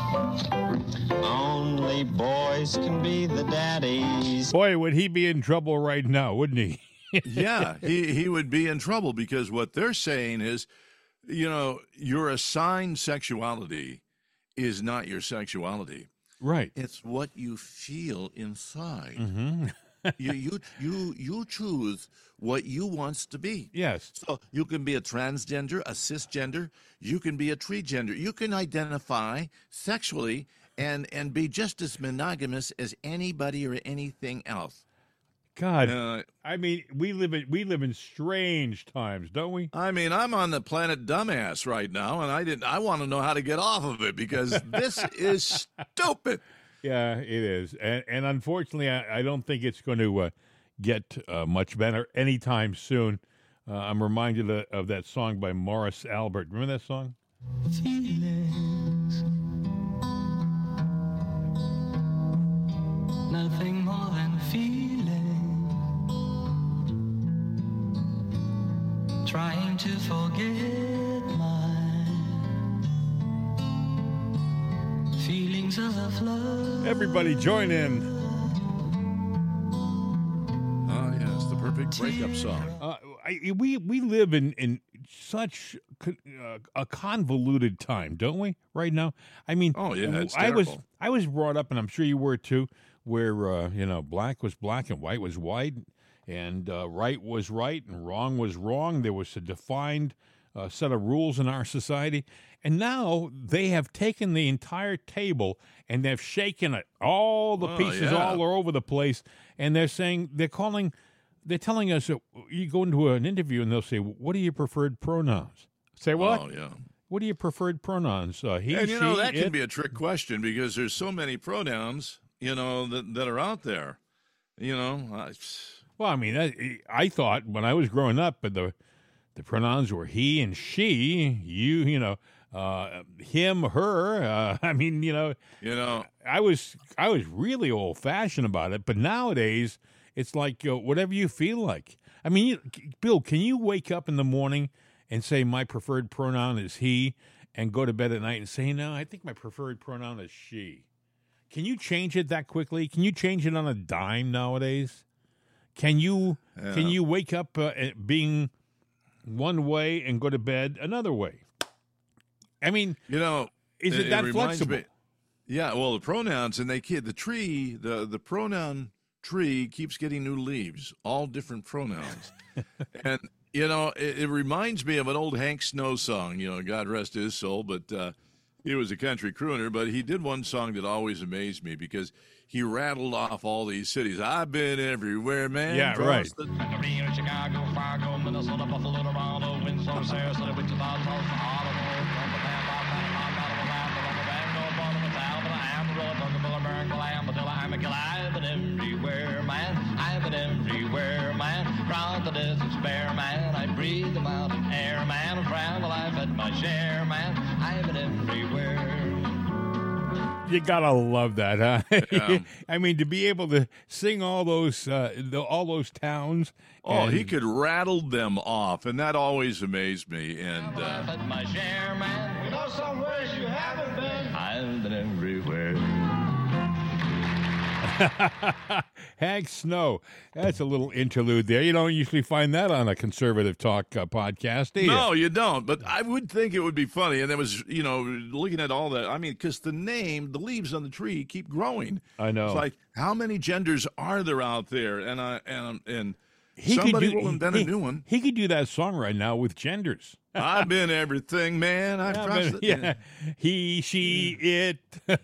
Only boys can be the daddies. Boy, would he be in trouble right now, wouldn't he? yeah, he, he would be in trouble, because what they're saying is, you know, your assigned sexuality is not your sexuality. Right. It's what you feel inside. Mm-hmm. you, you you you choose what you wants to be. Yes. So you can be a transgender, a cisgender. You can be a trigender. You can identify sexually and and be just as monogamous as anybody or anything else. God, Uh, I mean, we live in we live in strange times, don't we? I mean, I'm on the planet dumbass right now, and I didn't. I want to know how to get off of it, because this is stupid. Yeah, it is, and and unfortunately, I, I don't think it's going to uh, get uh, much better anytime soon. Uh, I'm reminded of, of that song by Morris Albert. Remember that song? Feelings, nothing more than feeling. Trying to forget my feelings of love. Everybody join in. Oh yes, the perfect breakup song. Uh, I, we we live in in such co- uh, a convoluted time, don't we? Right now, I mean, Oh, yeah, it's I was terrible. I was brought up, and I'm sure you were too, where uh, you know, black was black and white was white, and uh, right was right and wrong was wrong. There was a defined uh, set of rules in our society. And now they have taken the entire table and they've shaken it. All the Oh, pieces yeah. all are over the place. And they're saying, they're calling, they're telling us, that you go into an interview and they'll say, what are your preferred pronouns? Say what? Oh, yeah. What are your preferred pronouns? Uh, he, And, you know, she, that it? can be a trick question because there's so many pronouns, you know, that, that are out there. You know, I, Well, I mean, I, I thought when I was growing up, but the the pronouns were he and she, you, you know, uh, him, her. Uh, I mean, you know, you know, I was I was really old fashioned about it, but nowadays it's like uh, whatever you feel like. I mean, you, Bill, can you wake up in the morning and say my preferred pronoun is he, and go to bed at night and say, no, I think my preferred pronoun is she? Can you change it that quickly? Can you change it on a dime nowadays? Can you Yeah. can you wake up uh, being one way and go to bed another way? I mean, you know, is it, it that reminds flexible? me- yeah, well, the pronouns and they kid the tree, the the pronoun tree keeps getting new leaves, all different pronouns, and you know, it, it reminds me of an old Hank Snow song. You know, God rest his soul, but uh, he was a country crooner. But he did one song that always amazed me because he rattled off all these cities. I've been everywhere, man. Yeah, Across right. the- Reno, Chicago, Fargo, Minnesota, Buffalo, Toronto, Winslow, Sarasota, Wichita, Tulsa, Ottawa, Oklahoma, Tampa, Panama, Panama, Bangor, Baltimore, Alabama, Amarillo, Bunker, Burnsville, Armadillo, Armadillo. I've been everywhere, man. I've been everywhere, man. Round the desert's bare, man. I breathe the mountain air, man. Around the life at my share, man. I've been everywhere. You gotta love that, huh? Yeah. I mean, to be able to sing all those, uh, the, all those towns. Oh, and- he could rattle them off, and that always amazed me. And uh, At my share, man. You know some ways you haven't been. I've been everywhere. Hank Snow. That's a little interlude there. You don't usually find that on a conservative talk uh, podcast, do you? no, you don't. But I would think it would be funny. And there was, you know, looking at all that. I mean, because the name, the leaves on the tree keep growing. I know. It's like, how many genders are there out there? And I and and He could somebody do- will invent he- a new one. He could do that song right now with genders. I've been everything, man. I've Yeah, crossed but- it. yeah. He, she, it.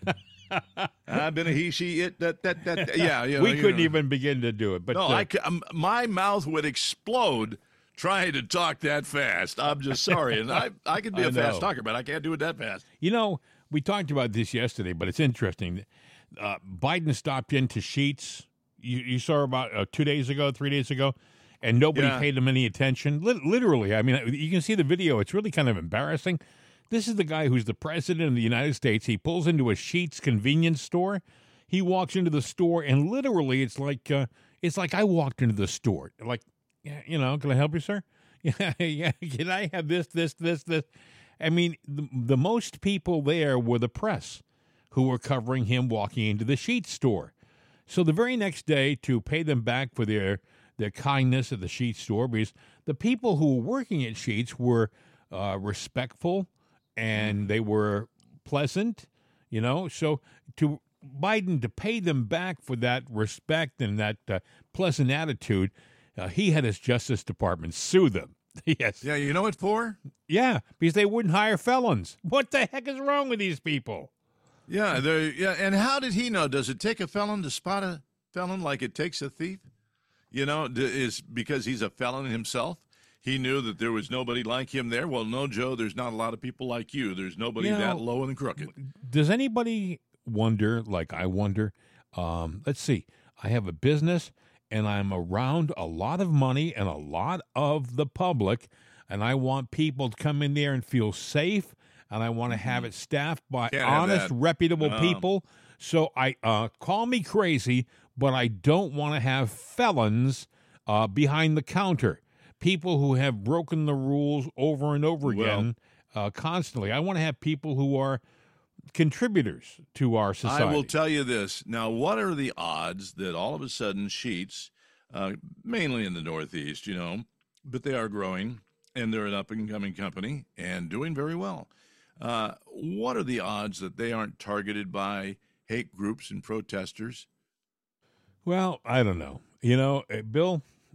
I've been a he, she, it, that, that, that. Yeah, you know, we you couldn't know. even begin to do it. But No, uh, I, c- um, my mouth would explode trying to talk that fast. I'm just sorry. And I, I could be I a fast know. talker, but I can't do it that fast. You know, we talked about this yesterday, but it's interesting. Uh, Biden stopped into Sheets. You, you saw about uh, two days ago, three days ago, and nobody Yeah. paid him any attention. Lit- literally, I mean, you can see the video. It's really kind of embarrassing. This is the guy who's the president of the United States. He pulls into a Sheets convenience store. He walks into the store, and literally, it's like uh, it's like I walked into the store. Like, yeah, you know, can I help you, sir? Yeah, yeah. Can I have this, this, this, this? I mean, the, the most people there were the press who were covering him walking into the Sheets store. So the very next day, to pay them back for their their kindness at the Sheets store, because the people who were working at Sheets were uh, respectful and they were pleasant, you know. So to Biden to pay them back for that respect and that uh, pleasant attitude, uh, he had his Justice Department sue them. Yes. Yeah, you know what for? Yeah, because they wouldn't hire felons. What the heck is wrong with these people? Yeah, they yeah. And how did he know? Does it take a felon to spot a felon like it takes a thief? You know, d- is because he's a felon himself. He knew that there was nobody like him there. Well, no, Joe, there's not a lot of people like you. There's nobody You know, that low and crooked. Does anybody wonder, like I wonder, um, let's see, I have a business and I'm around a lot of money and a lot of the public, and I want people to come in there and feel safe, and I want to have it staffed by Can't have honest, that. reputable No. people. So I uh, call me crazy, but I don't want to have felons uh, behind the counter. People who have broken the rules over and over Well- again uh, constantly. I want to have people who are contributors to our society. I will tell you this. Now, what are the odds that all of a sudden Sheets, uh, mainly in the Northeast, you know, but they are growing and they're an up-and-coming company and doing very well. Uh, what are the odds that they aren't targeted by hate groups and protesters? Well, I don't know. You know, uh, Bill,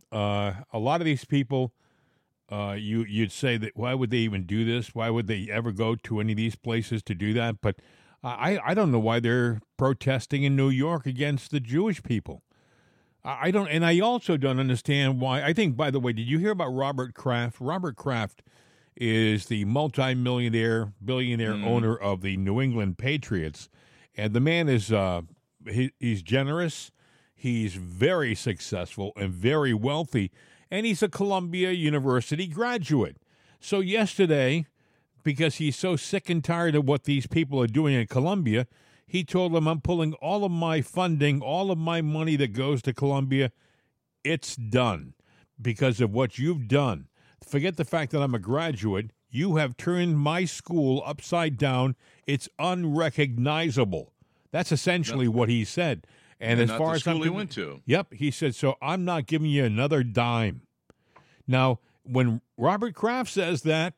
uh, a lot of these people, uh, you you'd say that why would they even do this? Why would they ever go to any of these places to do that? But I I don't know why they're protesting in New York against the Jewish people. I don't, and I also don't understand why. I think, by the way, did you hear about Robert Kraft? Robert Kraft is the multimillionaire, billionaire mm. owner of the New England Patriots, and the man is uh, he, he's generous, he's very successful and very wealthy, and he's a Columbia University graduate. So yesterday, because he's so sick and tired of what these people are doing at Columbia, he told them, I'm pulling all of my funding, all of my money that goes to Columbia. It's done because of what you've done. Forget the fact that I'm a graduate. You have turned my school upside down. It's unrecognizable. That's essentially no. what he said. And, and as far as school I'm he went to. Yep, he said, so I'm not giving you another dime. Now, when Robert Kraft says that,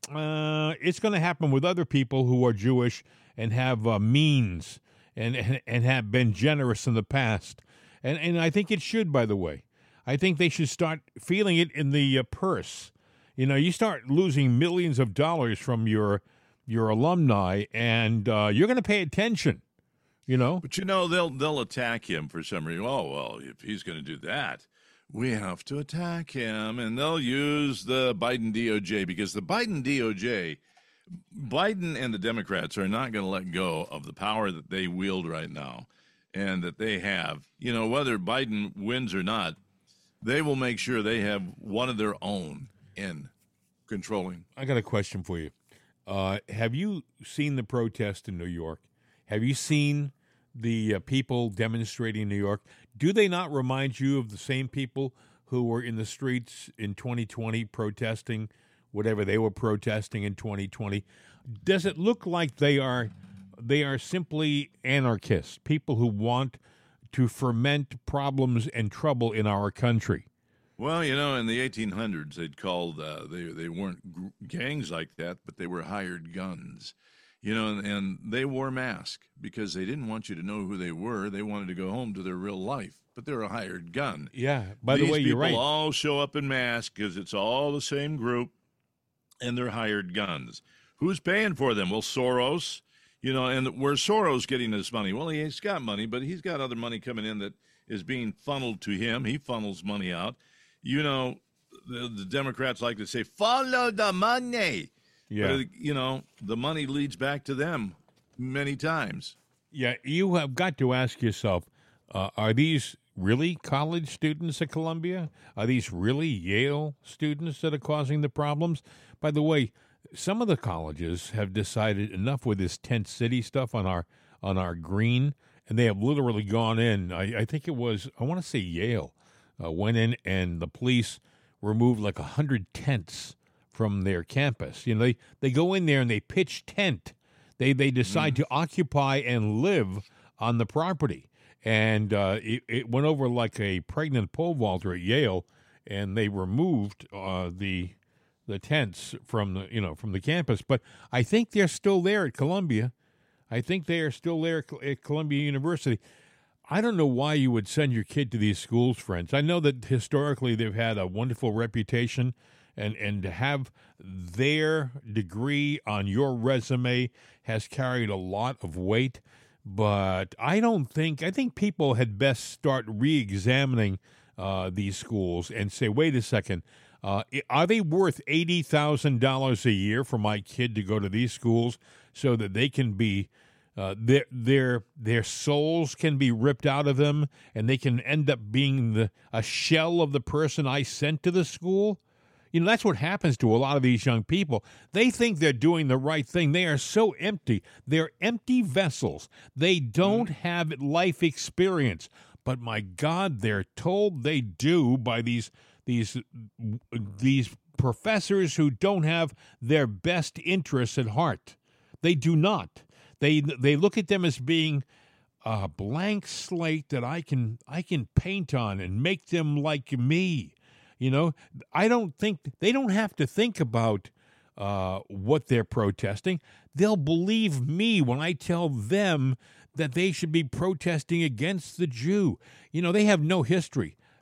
uh, it's going to happen with other people who are Jewish and have uh, means and, and and have been generous in the past. And and I think it should, by the way. I think they should start feeling it in the uh, purse. You know, you start losing millions of dollars from your your alumni, and uh, you're going to pay attention, you know. But, you know, they'll they'll attack him for some reason. Oh, well, if he's going to do that, we have to attack him. And they'll use the Biden D O J because the Biden D O J – Biden and the Democrats are not going to let go of the power that they wield right now and that they have. You know, whether Biden wins or not, they will make sure they have one of their own in controlling. I got a question for you. Uh, have you seen the protest in New York? Have you seen the uh, people demonstrating in New York? Do they not remind you of the same people who were in the streets in twenty twenty protesting whatever they were protesting in twenty twenty? Does it look like they are they are simply anarchists, people who want to ferment problems and trouble in our country? Well, you know, in the eighteen hundreds, they'd called, uh, they, they weren't g- gangs like that, but they were hired guns. You know, and, and they wore masks because they didn't want you to know who they were. They wanted to go home to their real life, but they're a hired gun. Yeah, by the These way, you're right. These people all show up in masks because it's all the same group. And they're hired guns. Who's paying for them? Well, Soros, you know, and where's Soros getting his money? Well, he's got money, but he's got other money coming in that is being funneled to him. He funnels money out. You know, the, the Democrats like to say, follow the money. Yeah. But, you know, the money leads back to them many times. Yeah, you have got to ask yourself, uh, are these really college students at Columbia? Are these really Yale students that are causing the problems? By the way, some of the colleges have decided enough with this tent city stuff on our on our green, and they have literally gone in. I, I think it was, I want to say Yale, uh, went in and the police removed like a hundred tents from their campus. You know, they, they go in there and they pitch tent. They they decide mm. to occupy and live on the property. And uh, it, it went over like a pregnant pole vaulter at Yale, and they removed uh, the the tents from the you know from the campus. But I think they're still there at Columbia. I think they are still there at Columbia University. I don't know why you would send your kid to these schools, friends. I know that historically they've had a wonderful reputation, and, and to have their degree on your resume has carried a lot of weight. But I don't think, I think people had best start re-examining uh, these schools and say, wait a second, uh, are they worth eighty thousand dollars a year for my kid to go to these schools so that they can be, uh, their, their, their souls can be ripped out of them and they can end up being the, a shell of the person I sent to the school? You know, that's what happens to a lot of these young people. They think they're doing the right thing. They are so empty. They're empty vessels. They don't have life experience. But my God, they're told they do by these these these professors who don't have their best interests at heart. They do not. They they look at them as being a blank slate that I can I can paint on and make them like me. You know, I don't think they don't have to think about uh, what they're protesting. They'll believe me when I tell them that they should be protesting against the Jew. You know, they have no history.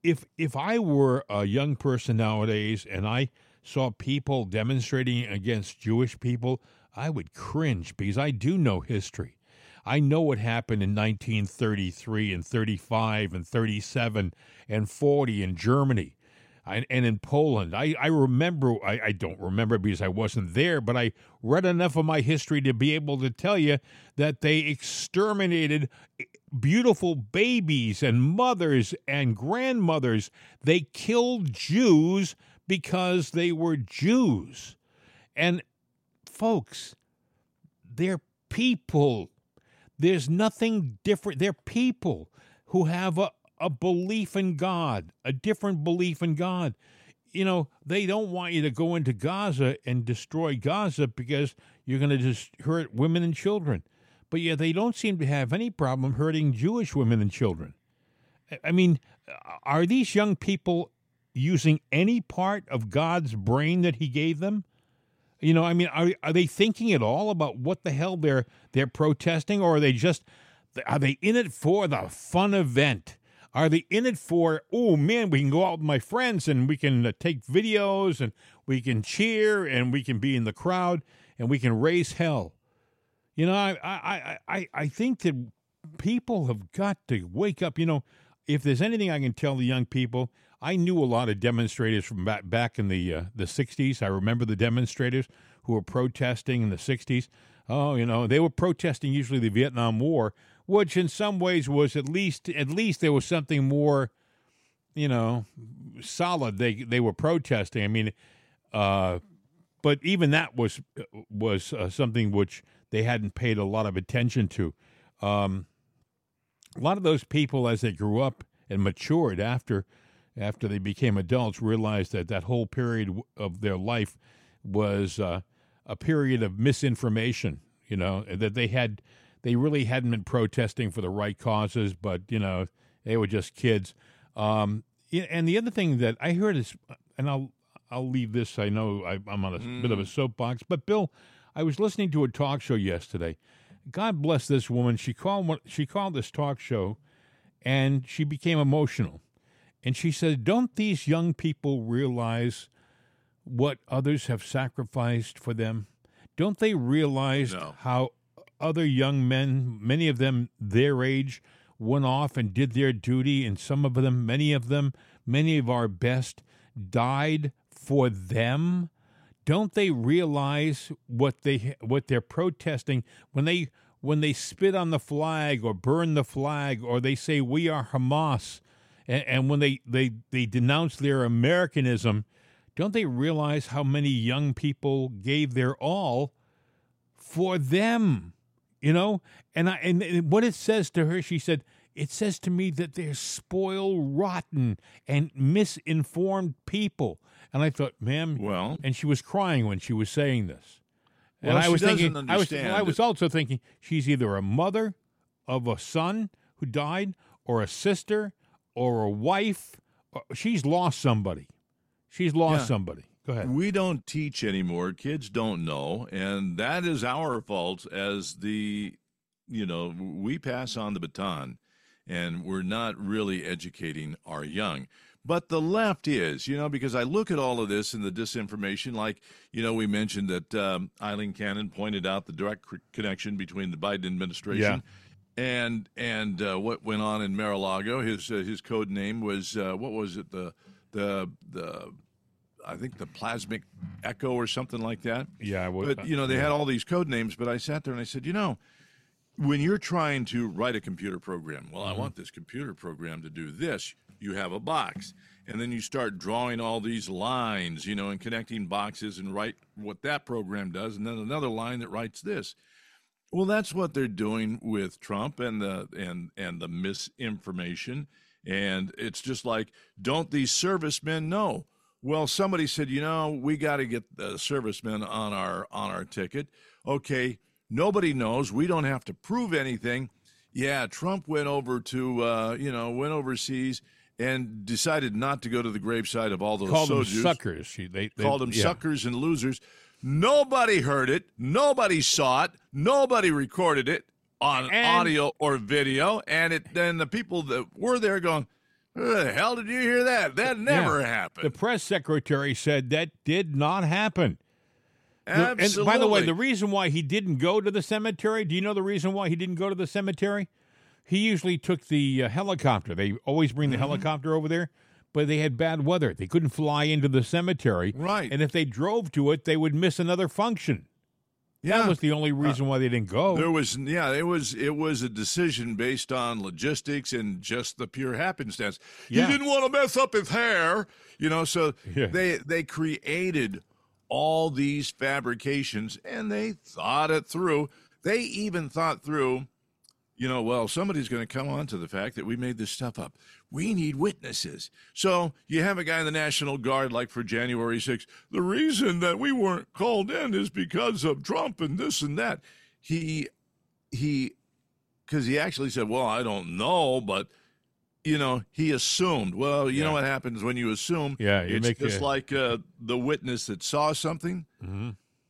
if if I were a young person nowadays and I saw people demonstrating against Jewish people, I would cringe because I do know history. I know what happened in nineteen thirty-three and thirty-five and thirty-seven and forty in Germany. I, and in Poland. I, I remember, I, I don't remember because I wasn't there, but I read enough of my history to be able to tell you that they exterminated beautiful babies and mothers and grandmothers. They killed Jews because they were Jews. And folks, they're people. There's nothing different. They're people who have a a belief in God, a different belief in God. You know, they don't want you to go into Gaza and destroy Gaza because you're going to just hurt women and children. But yeah, they don't seem to have any problem hurting Jewish women and children. I mean, are these young people using any part of God's brain that he gave them? You know, I mean, are are they thinking at all about what the hell they're they're protesting, or are they just, are they in it for the fun event? Are they in it for, oh, man, we can go out with my friends and we can uh, take videos and we can cheer and we can be in the crowd and we can raise hell? You know, I I, I, I think that people have got to wake up. You know, if there's anything I can tell the young people, I knew a lot of demonstrators from back, back in the, uh, the sixties. I remember the demonstrators who were protesting in the sixties. Oh, you know, they were protesting usually the Vietnam War, which in some ways was at least at least there was something more, you know, solid. They they were protesting. I mean, uh, but even that was was uh, something which they hadn't paid a lot of attention to. Um, a lot of those people, as they grew up and matured after after they became adults, realized that that whole period of their life was uh, a period of misinformation. You know, that they had. They really hadn't been protesting for the right causes, but, you know, they were just kids. Um, and the other thing that I heard is, and I'll I'll leave this, I know I, I'm on a mm. bit of a soapbox, but, Bill, I was listening to a talk show yesterday. God bless this woman. She called she called this talk show, and she became emotional. And she said, don't these young people realize what others have sacrificed for them? Don't they realize no. how other young men, many of them their age, went off and did their duty, and some of them, many of them, many of our best, died for them? Don't they realize what they what they're protesting when they when they spit on the flag or burn the flag, or they say we are Hamas, and, and when they, they, they denounce their Americanism? Don't they realize how many young people gave their all for them? You know, and I and, and what it says to her, she said, it says to me that they're spoiled, rotten, and misinformed people. And I thought, ma'am, well, and she was crying when she was saying this. And well, I was she thinking, doesn't I was, understand I was also thinking, she's either a mother of a son who died, or a sister, or a wife. Or, she's lost somebody. She's lost yeah. somebody. Go ahead. We don't teach anymore. Kids don't know, and that is our fault as the, you know, we pass on the baton, and we're not really educating our young. But the left is, you know, because I look at all of this and the disinformation, like, you know, we mentioned that um, Eileen Cannon pointed out the direct connection between the Biden administration yeah. and and uh, what went on in Mar-a-Lago. His uh, his code name was, uh, what was it, the the the I think the Plasmic Echo or something like that. Yeah. Well, but, you know, they yeah. had all these code names, but I sat there and I said, you know, when you're trying to write a computer program, well, mm-hmm. I want this computer program to do this. You have a box, and then you start drawing all these lines, you know, and connecting boxes and write what that program does, and then another line that writes this. Well, that's what they're doing with Trump and the and and the misinformation. And it's just like, don't these servicemen know? Well, somebody said, you know, we got to get the servicemen on our on our ticket. Okay, nobody knows. We don't have to prove anything. Yeah, Trump went over to, uh, you know, went overseas and decided not to go to the graveside of all those called soldiers. Them suckers. She, they, they, called them yeah. suckers and losers. Nobody heard it. Nobody saw it. Nobody recorded it on and, audio or video. And it then the people that were there going, Where the hell did you hear that? That never Yeah. happened. The press secretary said that did not happen. Absolutely. And by the way, the reason why he didn't go to the cemetery, do you know the reason why he didn't go to the cemetery? He usually took the uh, helicopter. They always bring the mm-hmm. helicopter over there, but they had bad weather. They couldn't fly into the cemetery. Right. And if they drove to it, they would miss another function. Yeah. That was the only reason uh, why they didn't go. There was, yeah, it was it was a decision based on logistics and just the pure happenstance. Yeah. He didn't want to mess up his hair, you know, so yeah. they they created all these fabrications, and they thought it through. They even thought through, you know, well, somebody's going to come on to the fact that we made this stuff up. We need witnesses. So you have a guy in the National Guard, like for January sixth, the reason that we weren't called in is because of Trump and this and that. He, he, because he actually said, well, I don't know, but, you know, he assumed. Well, you yeah. know what happens when you assume? Yeah, you it's make just a... like uh, the witness that saw something. Mm-hmm.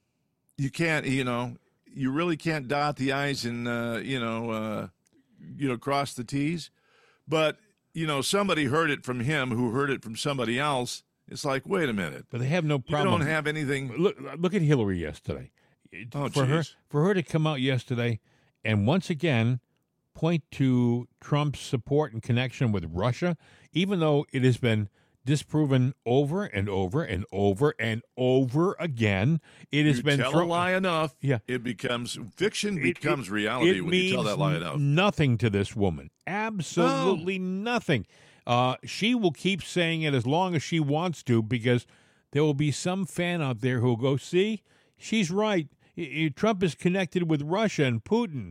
You can't, you know, you really can't dot the I's and, uh, you know, uh, you know, cross the T's. But, you know, somebody heard it from him who heard it from somebody else. It's like, wait a minute. But they have no problem. You don't have anything. Look, look at Hillary yesterday. Oh, for her, geez. for her to come out yesterday and once again point to Trump's support and connection with Russia, even though it has been disproven over and over and over and over again. It has you been tell thrown, a lie enough, yeah. it becomes fiction becomes it, reality it when you tell that lie enough. Nothing to this woman, absolutely no. nothing. Uh, she will keep saying it as long as she wants to, because there will be some fan out there who will go, "See, she's right. I, I, Trump is connected with Russia and Putin."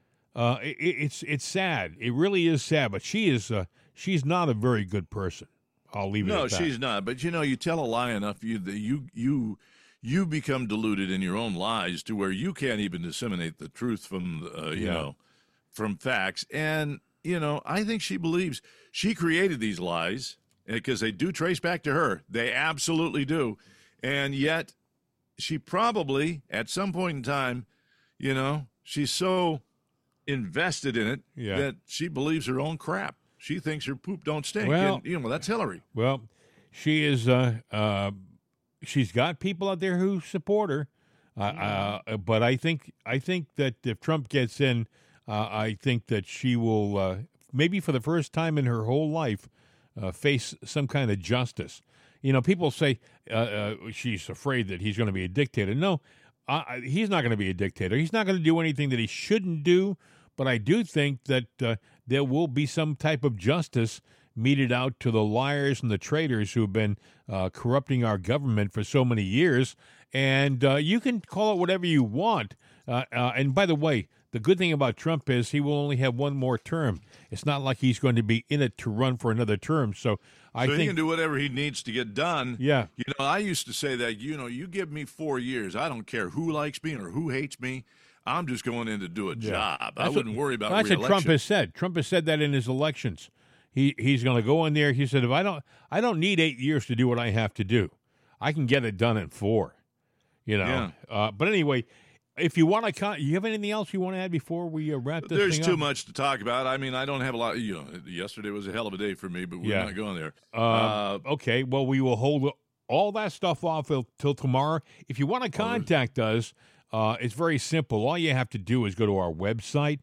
Uh, it, it's it's sad. It really is sad. But she is uh, she's not a very good person. I'll leave it no, at that. No, she's not. But, you know, you tell a lie enough, you you you you become deluded in your own lies to where you can't even disseminate the truth from, uh, you Yeah. know, from facts. And, you know, I think she believes she created these lies because they do trace back to her. They absolutely do. And yet she probably, at some point in time, you know, she's so invested in it Yeah. that she believes her own crap. She thinks her poop don't stink. Well- and, you know, that's Hillary. Well, she is. Uh, uh, she's got people out there who support her, uh, uh, but I think I think that if Trump gets in, uh, I think that she will uh, maybe for the first time in her whole life uh, face some kind of justice. You know, people say uh, uh, she's afraid that he's going to be a dictator. No, uh, he's not going to be a dictator. He's not going to do anything that he shouldn't do. But I do think that uh, there will be some type of justice meted out to the liars and the traitors who have been uh, corrupting our government for so many years. And uh, you can call it whatever you want. Uh, uh, and by the way, the good thing about Trump is he will only have one more term. It's not like he's going to be in it to run for another term. So I so think he can do whatever he needs to get done. Yeah. You know, I used to say that, you know, you give me four years. I don't care who likes me or who hates me. I'm just going in to do a Yeah. job. I That's wouldn't what, worry about That's re-election. what Trump has said. Trump has said that in his elections. He he's going to go in there. He said, if I don't, I don't need eight years to do what I have to do. I can get it done in four. You know. Yeah. Uh, but anyway, if you want to, con- you have anything else you want to add before we uh, wrap this There's thing too up? much to talk about. I mean, I don't have a lot. You know, yesterday was a hell of a day for me, but we're Yeah. not going there. Uh, Uh, okay. Well, we will hold all that stuff off till, till tomorrow. If you want to contact us. Uh, it's very simple. All you have to do is go to our website,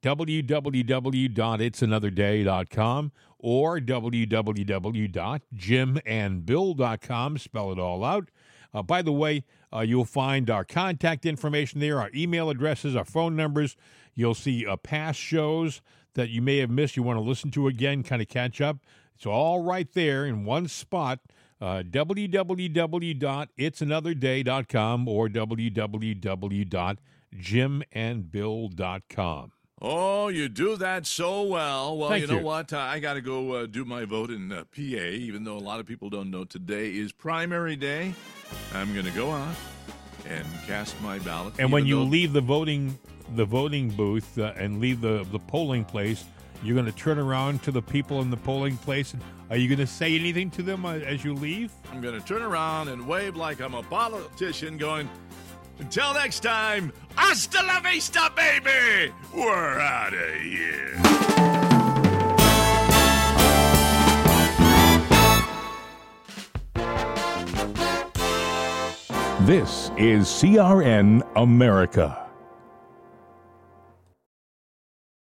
w w w dot its another day dot com or w w w dot jim and bill dot com. Spell it all out. Uh, by the way, uh, you'll find our contact information there, our email addresses, our phone numbers. You'll see uh, past shows that you may have missed. You want to listen to again, kind of catch up. It's all right there in one spot. Uh, w w w dot its another day dot com or w w w dot jim and bill dot com. Oh, you do that so well. Well, Thank you know you. what? I got to go uh, do my vote in uh, P A, even though a lot of people don't know today is primary day. I'm going to go out and cast my ballot. And when even you though- leave the voting the voting booth uh, and leave the, the polling place, you're going to turn around to the people in the polling place. And are you going to say anything to them uh, as you leave? I'm going to turn around and wave like I'm a politician going, until next time, hasta la vista, baby! We're out of here. This is C R N America.